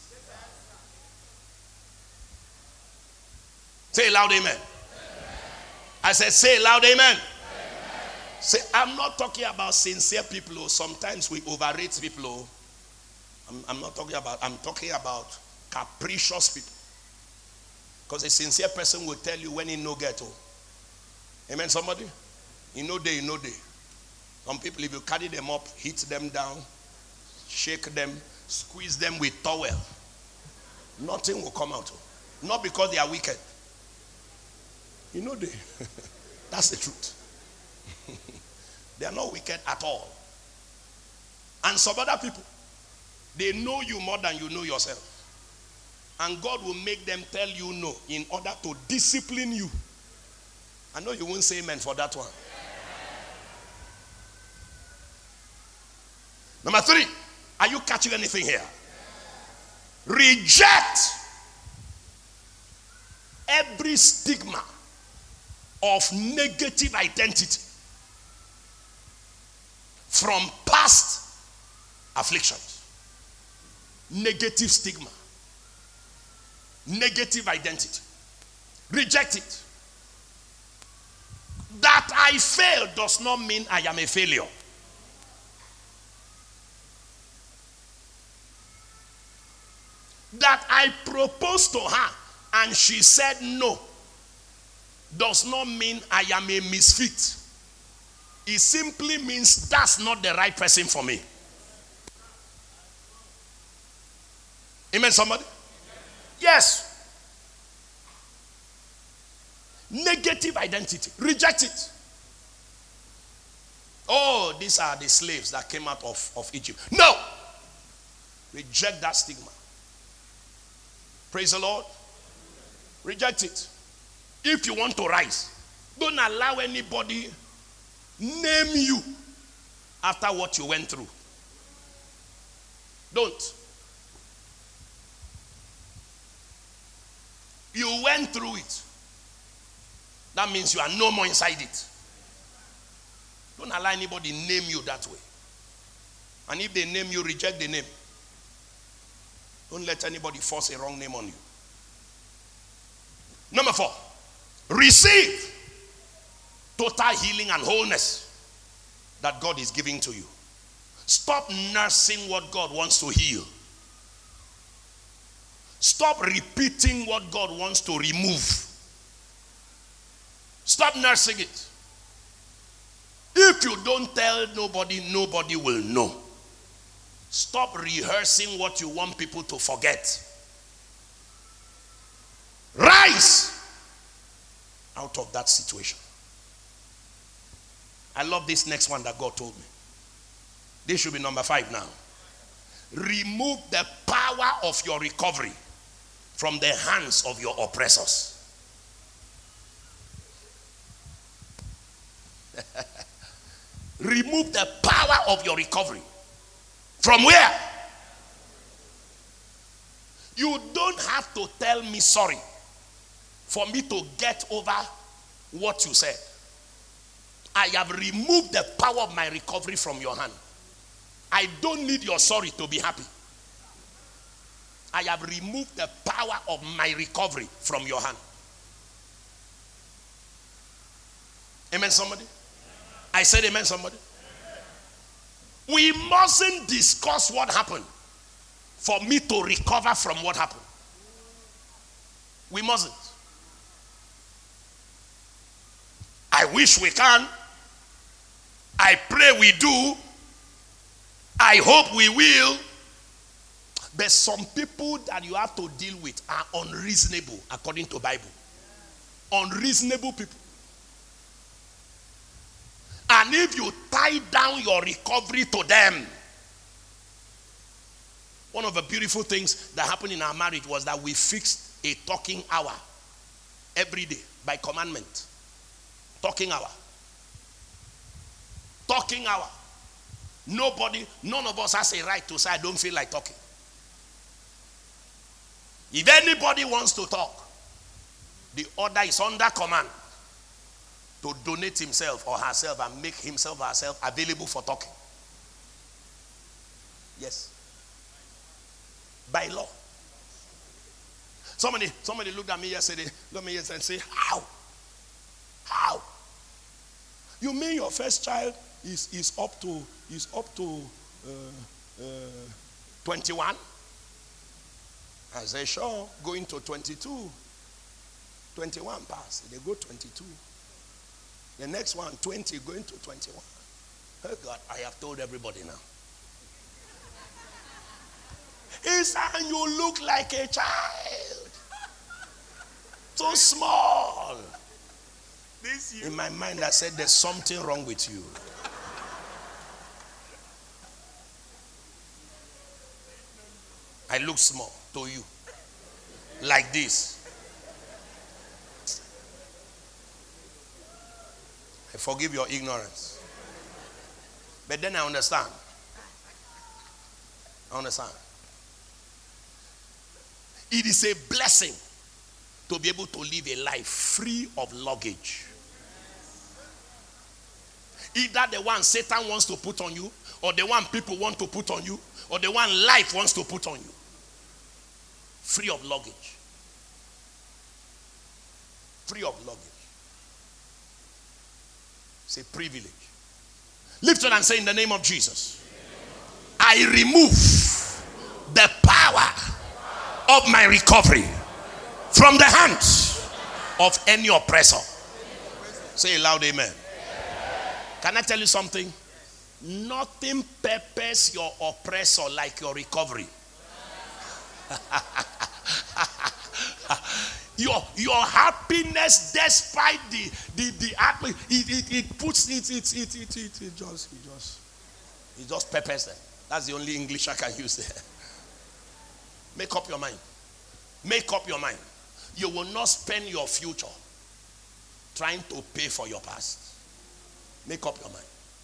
Say loud amen. Amen. I said say loud amen. Amen. Say, I'm not talking about sincere people who sometimes we overrate people who, I'm, I'm not talking about, I'm talking about capricious people. Because a sincere person will tell you when he no get. Amen, somebody? You know day, you know day. Some people, if you carry them up, hit them down, shake them, squeeze them with towel, nothing will come out. Not because they are wicked. You know they. That's the truth. They are not wicked at all. And some other people, they know you more than you know yourself. And God will make them tell you no in order to discipline you. I know you won't say amen for that one. Number three, are you catching anything here? Reject every stigma of negative identity from past afflictions. Negative stigma. Negative identity. Reject it. That I fail does not mean I am a failure. That I proposed to her and she said no does not mean I am a misfit. It simply means that's not the right person for me. Amen, somebody? Yes. Negative identity. Reject it. Oh, these are the slaves that came out of, of Egypt. No. Reject that stigma. Praise the Lord. Reject it. If you want to rise, don't allow anybody name you after what you went through. Don't. You went through it. That means you are no more inside it. Don't allow anybody name you that way. And if they name you, reject the name. Don't let anybody force a wrong name on you. Number four, receive total healing and wholeness that God is giving to you. Stop nursing what God wants to heal. Stop repeating what God wants to remove. Stop nursing it. If you don't tell nobody, nobody will know. Stop rehearsing what you want people to forget. Rise out of that situation. I love this next one that God told me. This should be number five now. Remove the power of your recovery from the hands of your oppressors. Remove the power of your recovery. From where? You don't have to tell me sorry for me to get over what you said. I have removed the power of my recovery from your hand. I don't need your sorry to be happy. I have removed the power of my recovery from your hand. Amen, somebody? I said amen, somebody. We mustn't discuss what happened for me to recover from what happened. We mustn't. I wish we can. I pray we do. I hope we will. But some people that you have to deal with are unreasonable according to Bible. Unreasonable people. And if you tie down your recovery to them, one of the beautiful things that happened in our marriage was that we fixed a talking hour every day by commandment. Talking hour. Talking hour. Nobody, none of us has a right to say, I don't feel like talking. If anybody wants to talk, the order is under command to donate himself or herself and make himself or herself available for talking. Yes. By law. Somebody, somebody looked at me yesterday, looked at me yesterday and said, how? How? You mean your first child is, is up to is up to uh, uh, twenty-one? I said, sure, going to twenty-two. twenty-one pass. They go twenty-two. The next one, twenty, going to twenty-one. Oh God, I have told everybody now. He said, you look like a child. So small. This in my mind, I said, there's something wrong with you. I look small to you. Like this. I forgive your ignorance. But then I understand. I understand. It is a blessing to be able to live a life free of luggage. Either the one Satan wants to put on you, or the one people want to put on you, or the one life wants to put on you. Free of luggage. Free of luggage. It's a privilege. Lift it and say, in the name of Jesus, I remove the power of my recovery from the hands of any oppressor. Say loud amen. Can I tell you something? Nothing peppers your oppressor like your recovery. your your happiness, despite the the the atmosphere, it, it, it puts it it it it it, it just it just it just peppers them. That's the only English I can use there. Make up your mind. Make up your mind. You will not spend your future trying to pay for your past. Make up your mind.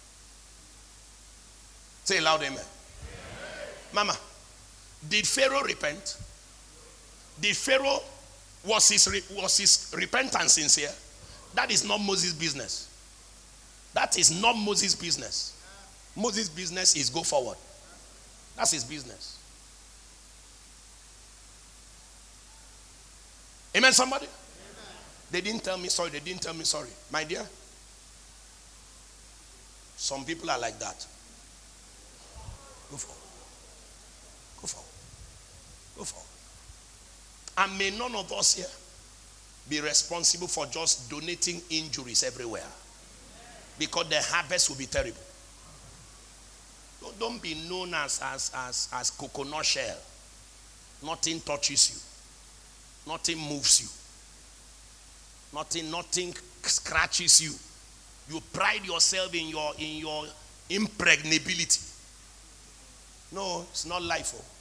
Say loud amen. Amen. Mama, did Pharaoh repent? Did Pharaoh, was his, was his repentance sincere? That is not Moses' business. That is not Moses' business. Moses' business is go forward. That's his business. Amen, somebody? Amen. They didn't tell me sorry. They didn't tell me sorry. My dear, some people are like that. Go forward. Go forward. Go forward. And may none of us here be responsible for just donating injuries everywhere. Because the harvest will be terrible. Don't be known as, as, as, as coconut shell. Nothing touches you. Nothing moves you. Nothing, nothing scratches you. You pride yourself in your in your impregnability. No, it's not life. Oh.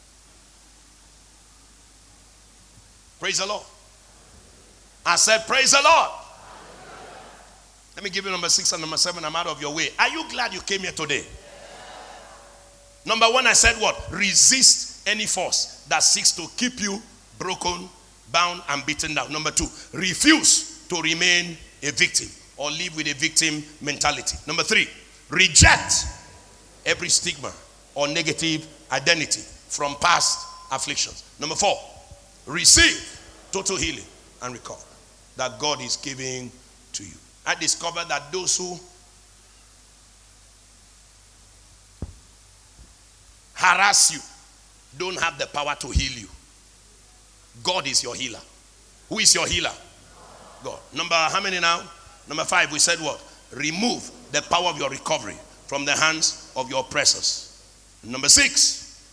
Praise the Lord. I said, praise the Lord. Let me give you number six and number seven. I'm out of your way. Are you glad you came here today? Number one, I said what? Resist any force that seeks to keep you broken, bound, and beaten down. Number two, refuse to remain a victim or live with a victim mentality. Number three, reject every stigma or negative identity from past afflictions. Number four, receive total healing and recovery that God is giving to you. I discovered that those who harass you don't have the power to heal you. God is your healer. Who is your healer? God. Number how many now? Number five, we said what? Remove the power of your recovery from the hands of your oppressors. Number six,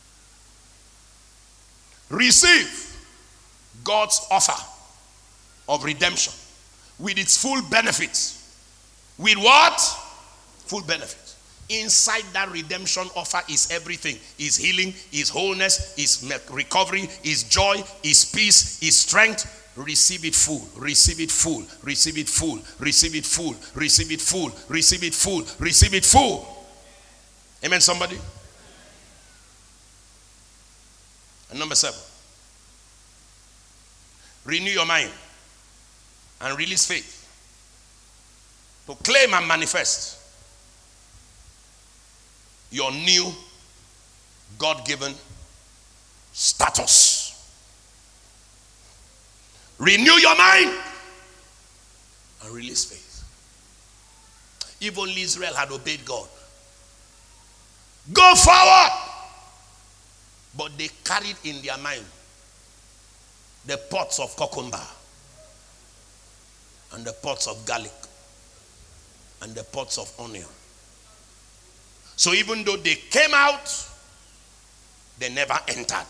receive God's offer of redemption with its full benefits. With what? Full benefits. Inside that redemption offer is everything. Is healing, is wholeness, is recovery, is joy, is peace, is strength. Receive it full, receive it full, receive it full, receive it full, receive it full, receive it full, receive it full. Amen, somebody? And number seven, renew your mind and release faith to claim and manifest your new God-given status. Renew your mind and release faith. If only Israel had obeyed God. Go forward. But they carried in their mind the pots of cucumber and the pots of garlic and the pots of onion. So even though they came out, they never entered.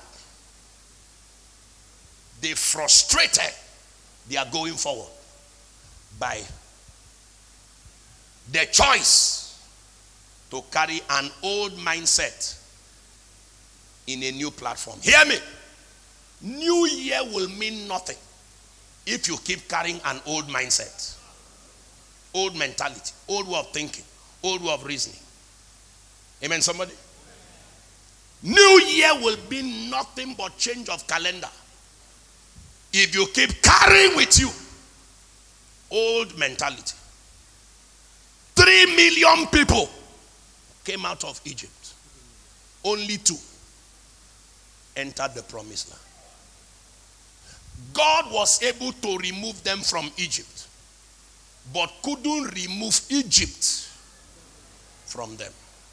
They frustrated their going forward by their choice to carry an old mindset in a new platform. Hear me. New year will mean nothing if you keep carrying an old mindset, old mentality, old way of thinking, old way of reasoning. Amen, somebody? New year will be nothing but change of calendar if you keep carrying with you old mentality. Three million people came out of Egypt. Only two entered the promised land. God was able to remove them from Egypt, but couldn't remove Egypt from them.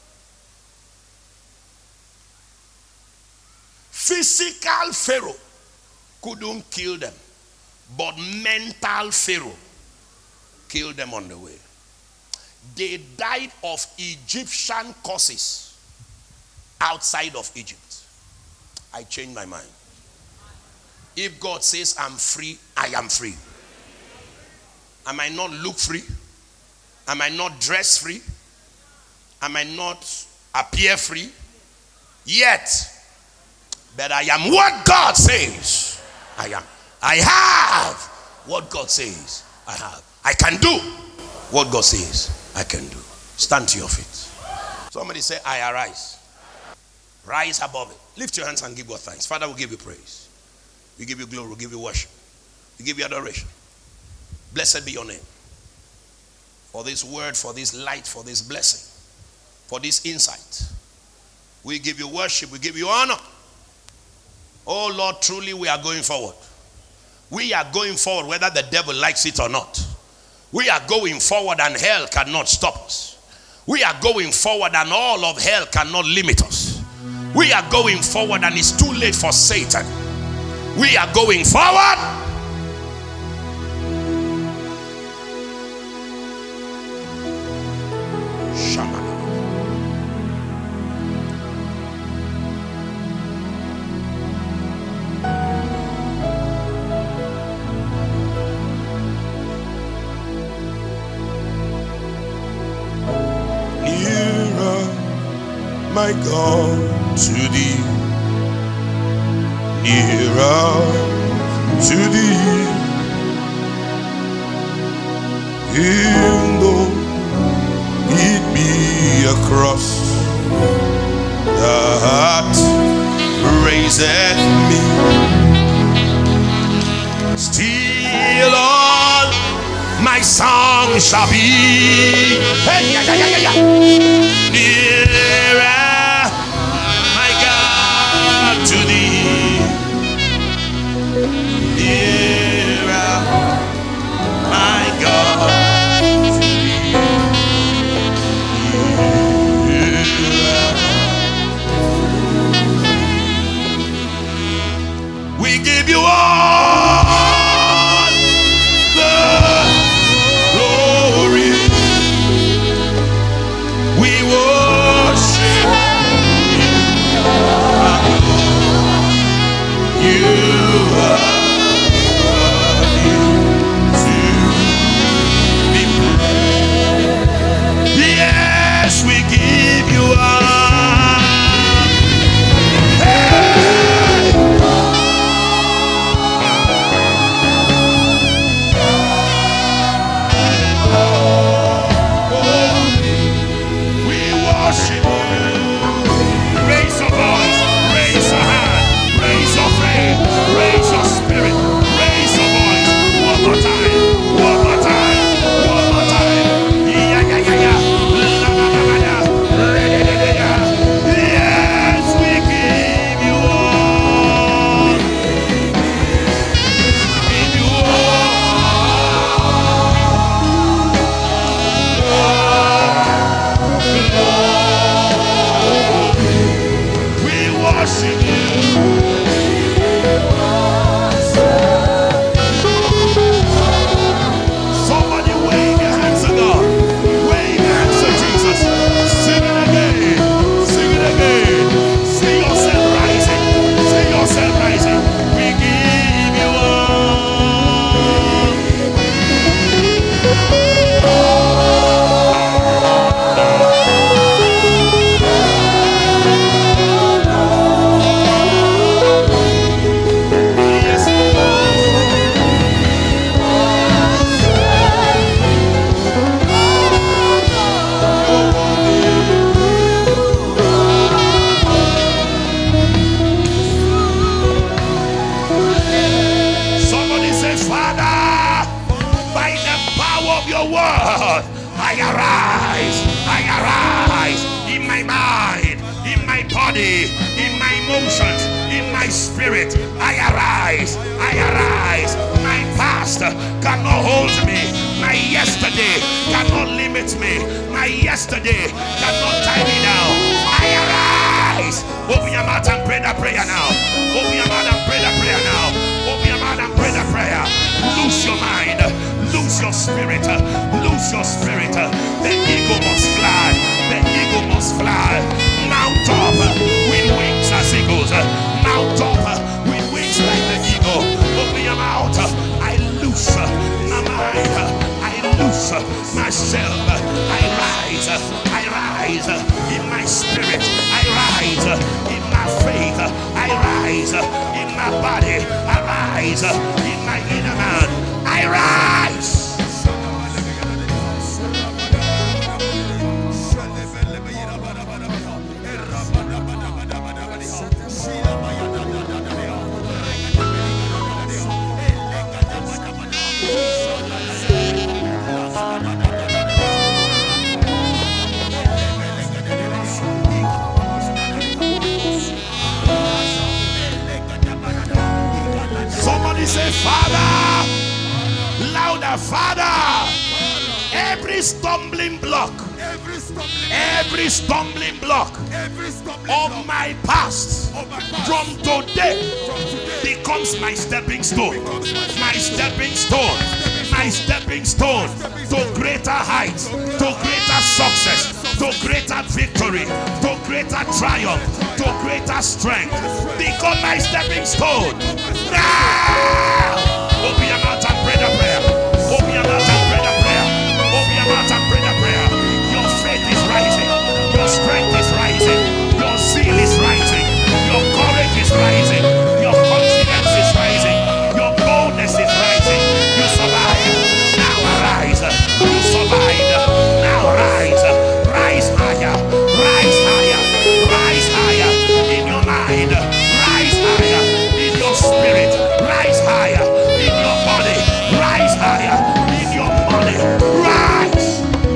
Physical Pharaoh couldn't kill them, but mental Pharaoh killed them on the way. They died of Egyptian causes outside of Egypt. I changed my mind. If God says I'm free, I am free. I might not look free. I might not dress free. I might not appear free. Yet, but I am what God says I am. I have what God says I have. I can do what God says I can do. Stand to your feet. Somebody say, I arise. Rise above it. Lift your hands and give God thanks. Father, we give you praise. We give you glory. We give you worship. We give you adoration. Blessed be your name. For this word, for this light, for this blessing, for this insight. We give you worship. We give you honor. Oh Lord, truly we are going forward. We are going forward whether the devil likes it or not. We are going forward and hell cannot stop us. We are going forward and all of hell cannot limit us. We are going forward and it's too late for Satan. We are going forward. Shama. My God, to thee, nearer to thee, even though it be a cross that raiseth me, still all my song shall be, hey, yeah, yeah, yeah, yeah, nearer. To thee, nearer, my God, to thee, nearer, spirit, I arise, I arise. My past cannot hold me. My yesterday cannot limit me. My yesterday cannot tie me down. I arise. Open your mouth and pray that prayer now. Open your mouth and pray that prayer now. Open your mouth and pray that prayer. Lose your mind. Lose your spirit. Lose your spirit. The ego must fly. The ego must fly. Mount up with wings as eagles. Mount up with wings like the eagle. Open your mouth. I loose my mind. I loose myself. I rise. I rise in my spirit. I rise in my faith. I rise in my body. I rise in my inner man. I rise. Somebody say, Father, louder, Father. Every stumbling block, Every stumbling, every stumbling block every stumbling of block my past of my past from today from today becomes my stepping stone. My stepping stone. My stepping stone to greater heights, to greater success, to greater victory, to greater triumph, to greater strength. Become my stepping stone. Now! Open your mouth and pray the prayer. Open your mouth and pray the prayer. Open your mouth and pray the prayer. Your faith is rising. Your strength is rising. Your zeal is rising. Your courage is rising. Your confidence is rising. Your boldness is rising. You survive. Now arise. You survive. Now rise. Rise higher. Rise higher. Rise higher in your mind. Rise higher in your spirit. Rise higher in your body. Rise higher in your money. Rise.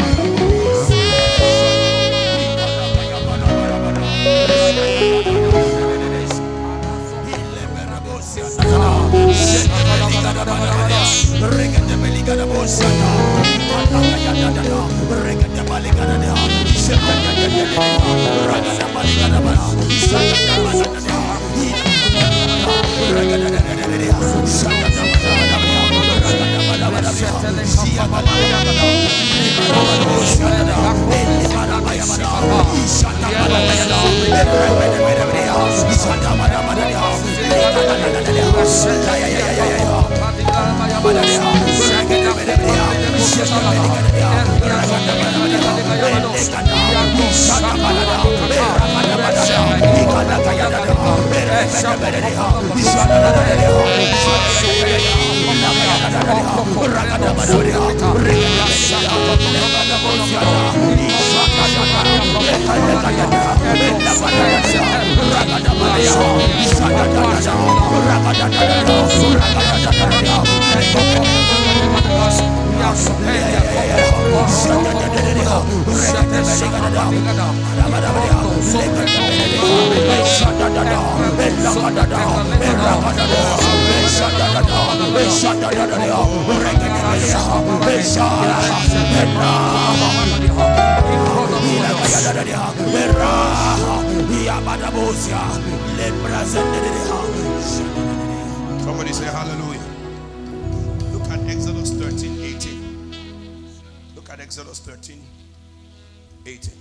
Somebody say hallelujah. Look at Exodus thirteen eighteen. Look at Exodus thirteen eighteen.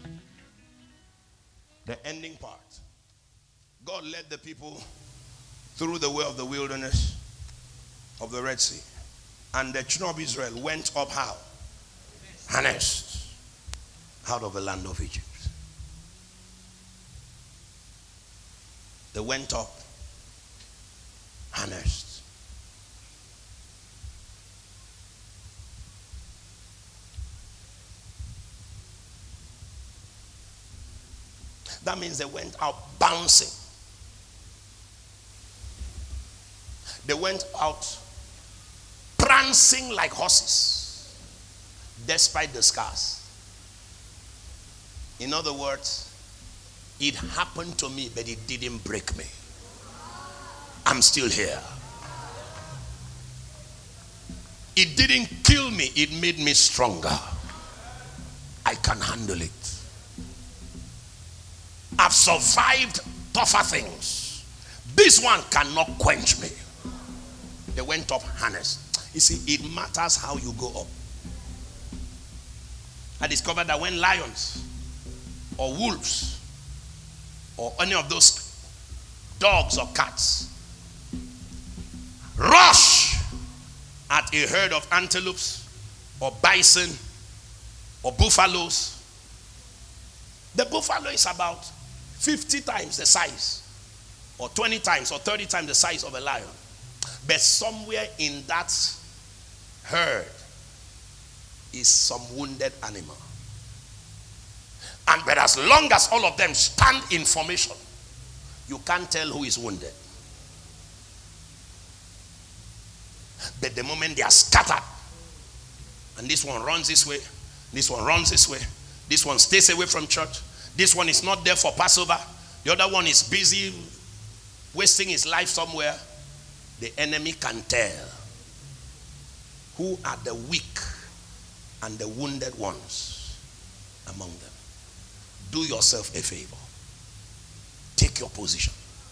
The ending part. God led the people through the way of the wilderness of the Red Sea. And the children of Israel went up how? Harnessed out of the land of Egypt. They went up harnessed. That means they went out bouncing. They went out prancing like horses, despite the scars. In other words, it happened to me, but it didn't break me. I'm still here. It didn't kill me, it made me stronger. I can handle it. I've survived tougher things. This one cannot quench me. They went up harnessed. You see, it matters how you go up. I discovered that when lions or wolves or any of those dogs or cats rush at a herd of antelopes or bison or buffaloes, the buffalo is about fifty times the size, or twenty times or thirty times the size of a lion. But somewhere in that herd is some wounded animal. And but as long as all of them stand in formation, you can't tell who is wounded. But the moment they are scattered, and this one runs this way, this one runs this way, this one stays away from church, this one is not there for Passover, the other one is busy wasting his life somewhere, the enemy can tell who are the weak and the wounded ones among them. Do yourself a favor. Take your position.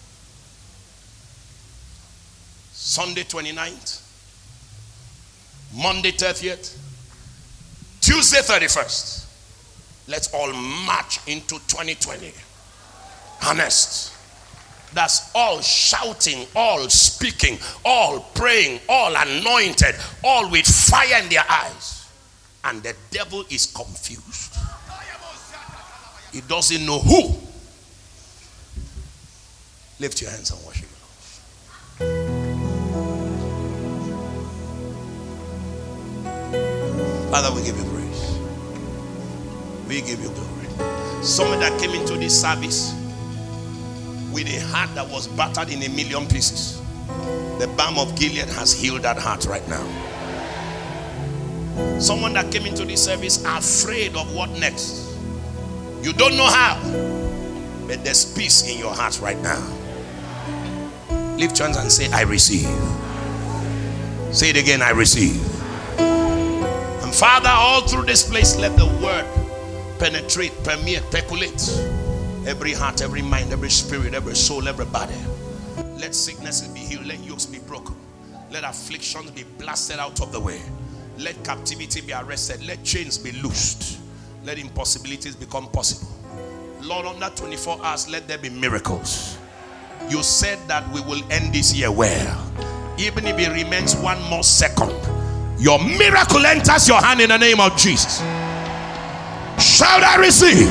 Sunday twenty-ninth, Monday thirtieth, Tuesday thirty-first. Let's all march into twenty twenty. Honest. That's all shouting, all speaking, all praying, all anointed, all with fire in their eyes. And the devil is confused. He doesn't know who. Lift your hands and worship. Father, we give you praise. We give you glory. Someone that came into this service with a heart that was battered in a million pieces, the balm of Gilead has healed that heart right now. Someone that came into this service afraid of what next. You don't know how, but there's peace in your heart right now. Lift your hands and say, I receive. Say it again, I receive. And Father, all through this place, let the word penetrate, permeate, percolate every heart, every mind, every spirit, every soul, every body. Let sicknesses be healed, let yokes be broken, let afflictions be blasted out of the way, let captivity be arrested, let chains be loosed, let impossibilities become possible. Lord, under twenty-four hours, let there be miracles. You said that we will end this year well. Even if it remains one more second, your miracle enters your hand in the name of Jesus. Shout, I receive.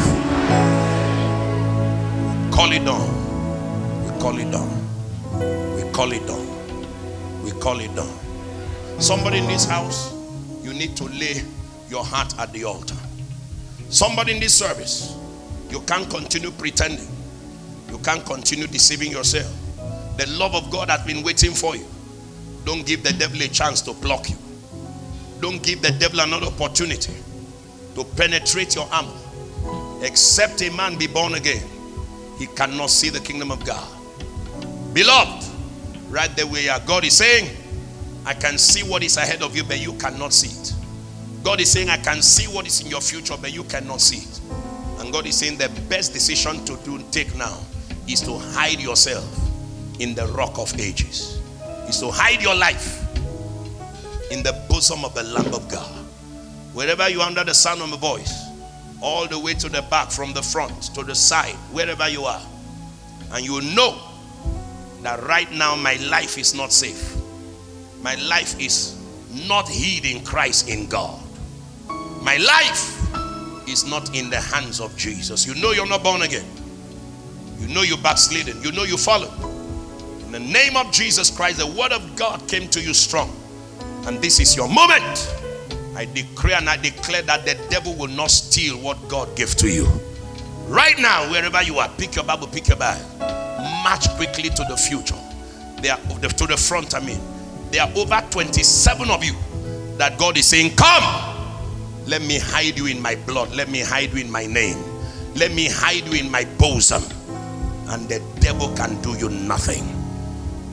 Call it down. We call it down. We call it down. We call it down. Somebody in this house, you need to lay your heart at the altar. Somebody in this service, you can't continue pretending. You can't continue deceiving yourself. The love of God has been waiting for you. Don't give the devil a chance to block you. Don't give the devil another opportunity to penetrate your armor. Except a man be born again, he cannot see the kingdom of God. Beloved, right there where you are, God is saying, I can see what is ahead of you, but you cannot see it. God is saying, I can see what is in your future, but you cannot see it. And God is saying the best decision to do take now is to hide yourself in the rock of ages. Is to hide your life in the bosom of the Lamb of God. Wherever you are under the sound of my voice, all the way to the back, from the front to the side, wherever you are, and you know that right now my life is not safe. My life is not hid in Christ in God. My life is not in the hands of Jesus. You know you're not born again. You know you're backslidden. You know you fallen. In the name of Jesus Christ, the word of God came to you strong. And this is your moment. I decree and I declare that the devil will not steal what God gave to you. Right now, wherever you are, pick your Bible, pick your Bible. March quickly to the future. They are to the front, I mean. There are over twenty-seven of you that God is saying, come. Let me hide you in my blood. Let me hide you in my name. Let me hide you in my bosom. And the devil can do you nothing.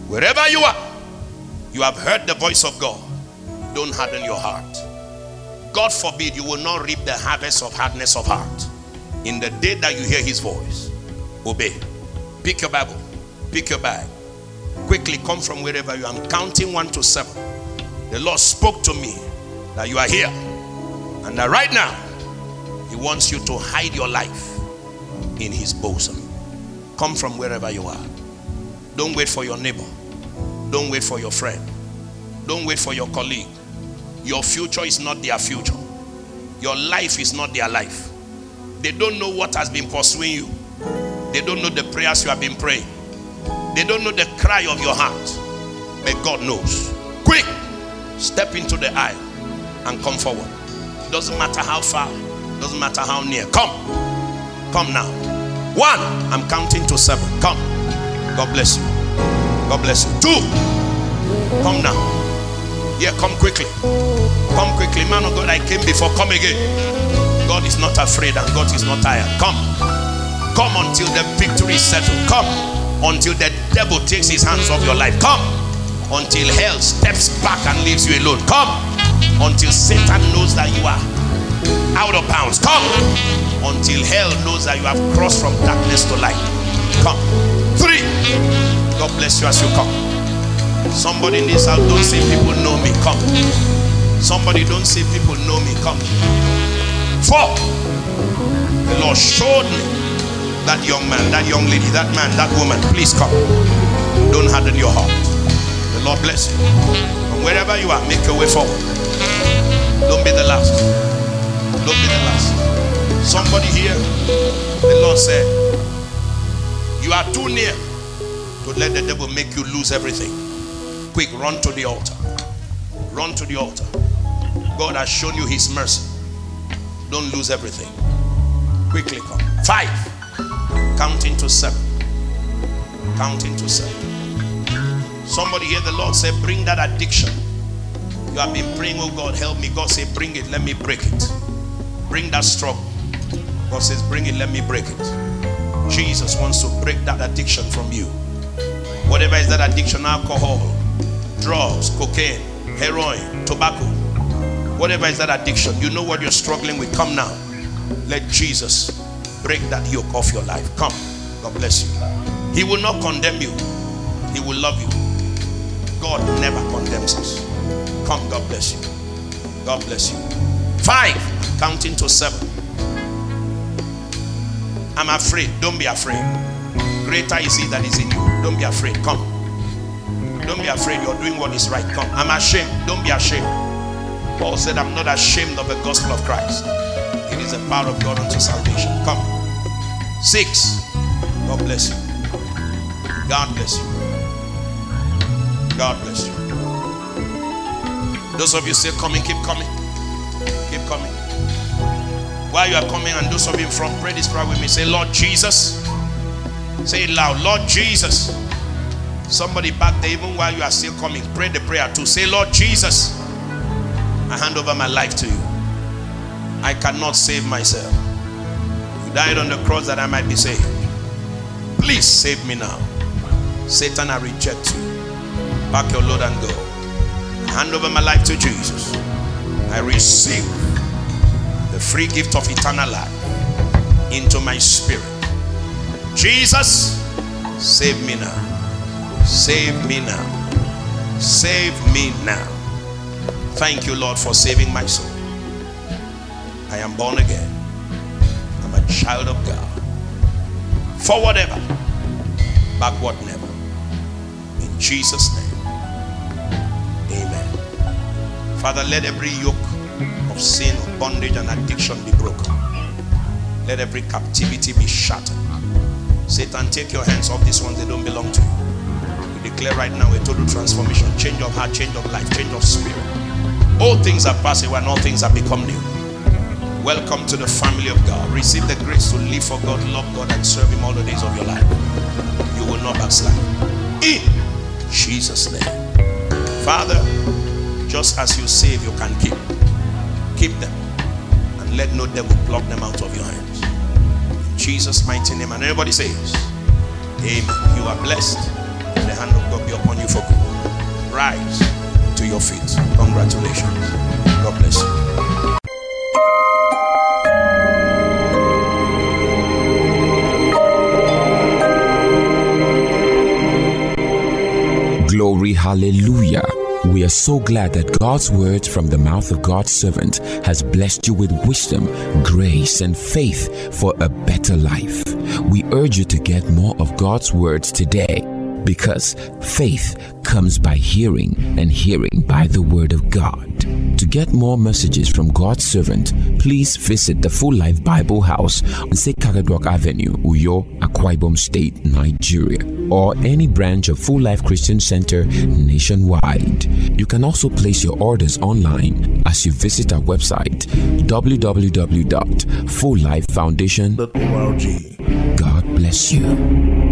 Wherever you are, you have heard the voice of God. Don't harden your heart. God forbid you will not reap the harvest of hardness of heart. In the day that you hear his voice, obey. Pick your Bible, pick your bag. Quickly come from wherever you are. I'm counting one to seven. The Lord spoke to me that you are here, and that right now he wants you to hide your life in his bosom. Come from wherever you are. Don't wait for your neighbor. Don't wait for your friend. Don't wait for your colleague. Your future is not their future. Your life is not their life. They don't know what has been pursuing you. They don't know the prayers you have been praying. They don't know the cry of your heart. But God knows. Quick, step into the aisle and come forward. Doesn't matter how far, doesn't matter how near. Come. Come now. One, I'm counting to seven. Come. God bless you. God bless you. Two, come now. Yeah, come quickly. Come quickly. Man of God, I came before. Come again. God is not afraid and God is not tired. Come. Come until the victory is settled. Come until the devil takes his hands off your life. Come until hell steps back and leaves you alone. Come until Satan knows that you are out of bounds. Come until hell knows that you have crossed from darkness to light. Come. Three. God bless you as you come. Somebody in this house, don't say people know me. Come. Somebody, don't say people know me. Come. Four. The Lord showed me that young man, that young lady, that man, that woman. Please come. Don't harden your heart. The Lord bless you. And wherever you are, make your way forward. Don't be the last. Don't be the last. Somebody here, the Lord said, you are too near to let the devil make you lose everything. Quick, run to the altar. Run to the altar. God has shown you his mercy. Don't lose everything. Quickly come. Five. Counting to seven. Counting to seven. Somebody here, the Lord said, bring that addiction. You have been praying, oh God, help me. God said, bring it, let me break it. Bring that struggle. God says, bring it, let me break it. Jesus wants to break that addiction from you. Whatever is that addiction, alcohol, drugs, cocaine, heroin, tobacco, whatever is that addiction, you know what you're struggling with. Come now. Let Jesus break that yoke off your life. Come. God bless you. He will not condemn you. He will love you. God never condemns us. Come. God bless you. God bless you. Five. Counting to seven. I'm afraid. Don't be afraid. Greater is he that is in you. Don't be afraid. Come. Don't be afraid. You're doing what is right. Come. I'm ashamed. Don't be ashamed. Paul said, I'm not ashamed of the gospel of Christ. It is the power of God unto salvation. Come. Six. God bless you. God bless you. God bless you. Those of you still coming, keep coming. Keep coming. While you are coming, and those of you in front, pray this prayer with me. Say, Lord Jesus. Say it loud. Lord Jesus. Somebody back there, even while you are still coming, pray the prayer too. Say, Lord Jesus, I hand over my life to you. I cannot save myself. You died on the cross that I might be saved. Please save me now. Satan, I reject you. Pack your load and go. Hand over my life to Jesus. I receive the free gift of eternal life into my spirit. Jesus, save me now. Save me now. Save me now. Thank you, Lord, for saving my soul. I am born again. I'm a child of God. Forward ever, backward never. In Jesus' name, amen. Father, let every yoke of sin, of bondage, and addiction be broken. Let every captivity be shattered. Satan, take your hands off these ones. They don't belong to you. We declare right now a total transformation, change of heart, change of life, change of spirit. All things are passed away and all things have become new. Welcome to the family of God. Receive the grace to live for God, love God, and serve him all the days of your life. You will not backslide. In Jesus' name. Father, just as you save, you can keep. Keep them. And let no devil pluck them out of your hands. In Jesus' mighty name. And everybody says, amen. You are blessed. hand of God be upon you for good. Rise to your feet. Congratulations. God bless you. Glory, hallelujah. We are so glad that God's word from the mouth of God's servant has blessed you with wisdom, grace, and faith for a better life. We urge you to get more of God's words today, because faith comes by hearing, and hearing by the word of God. To get more messages from God's servant, please visit the Full Life Bible House on Sekagadwak Avenue, Uyo, Akwa Ibom State, Nigeria, or any branch of Full Life Christian Center nationwide. You can also place your orders online as you visit our website, w w w dot full life foundation dot org. God bless you.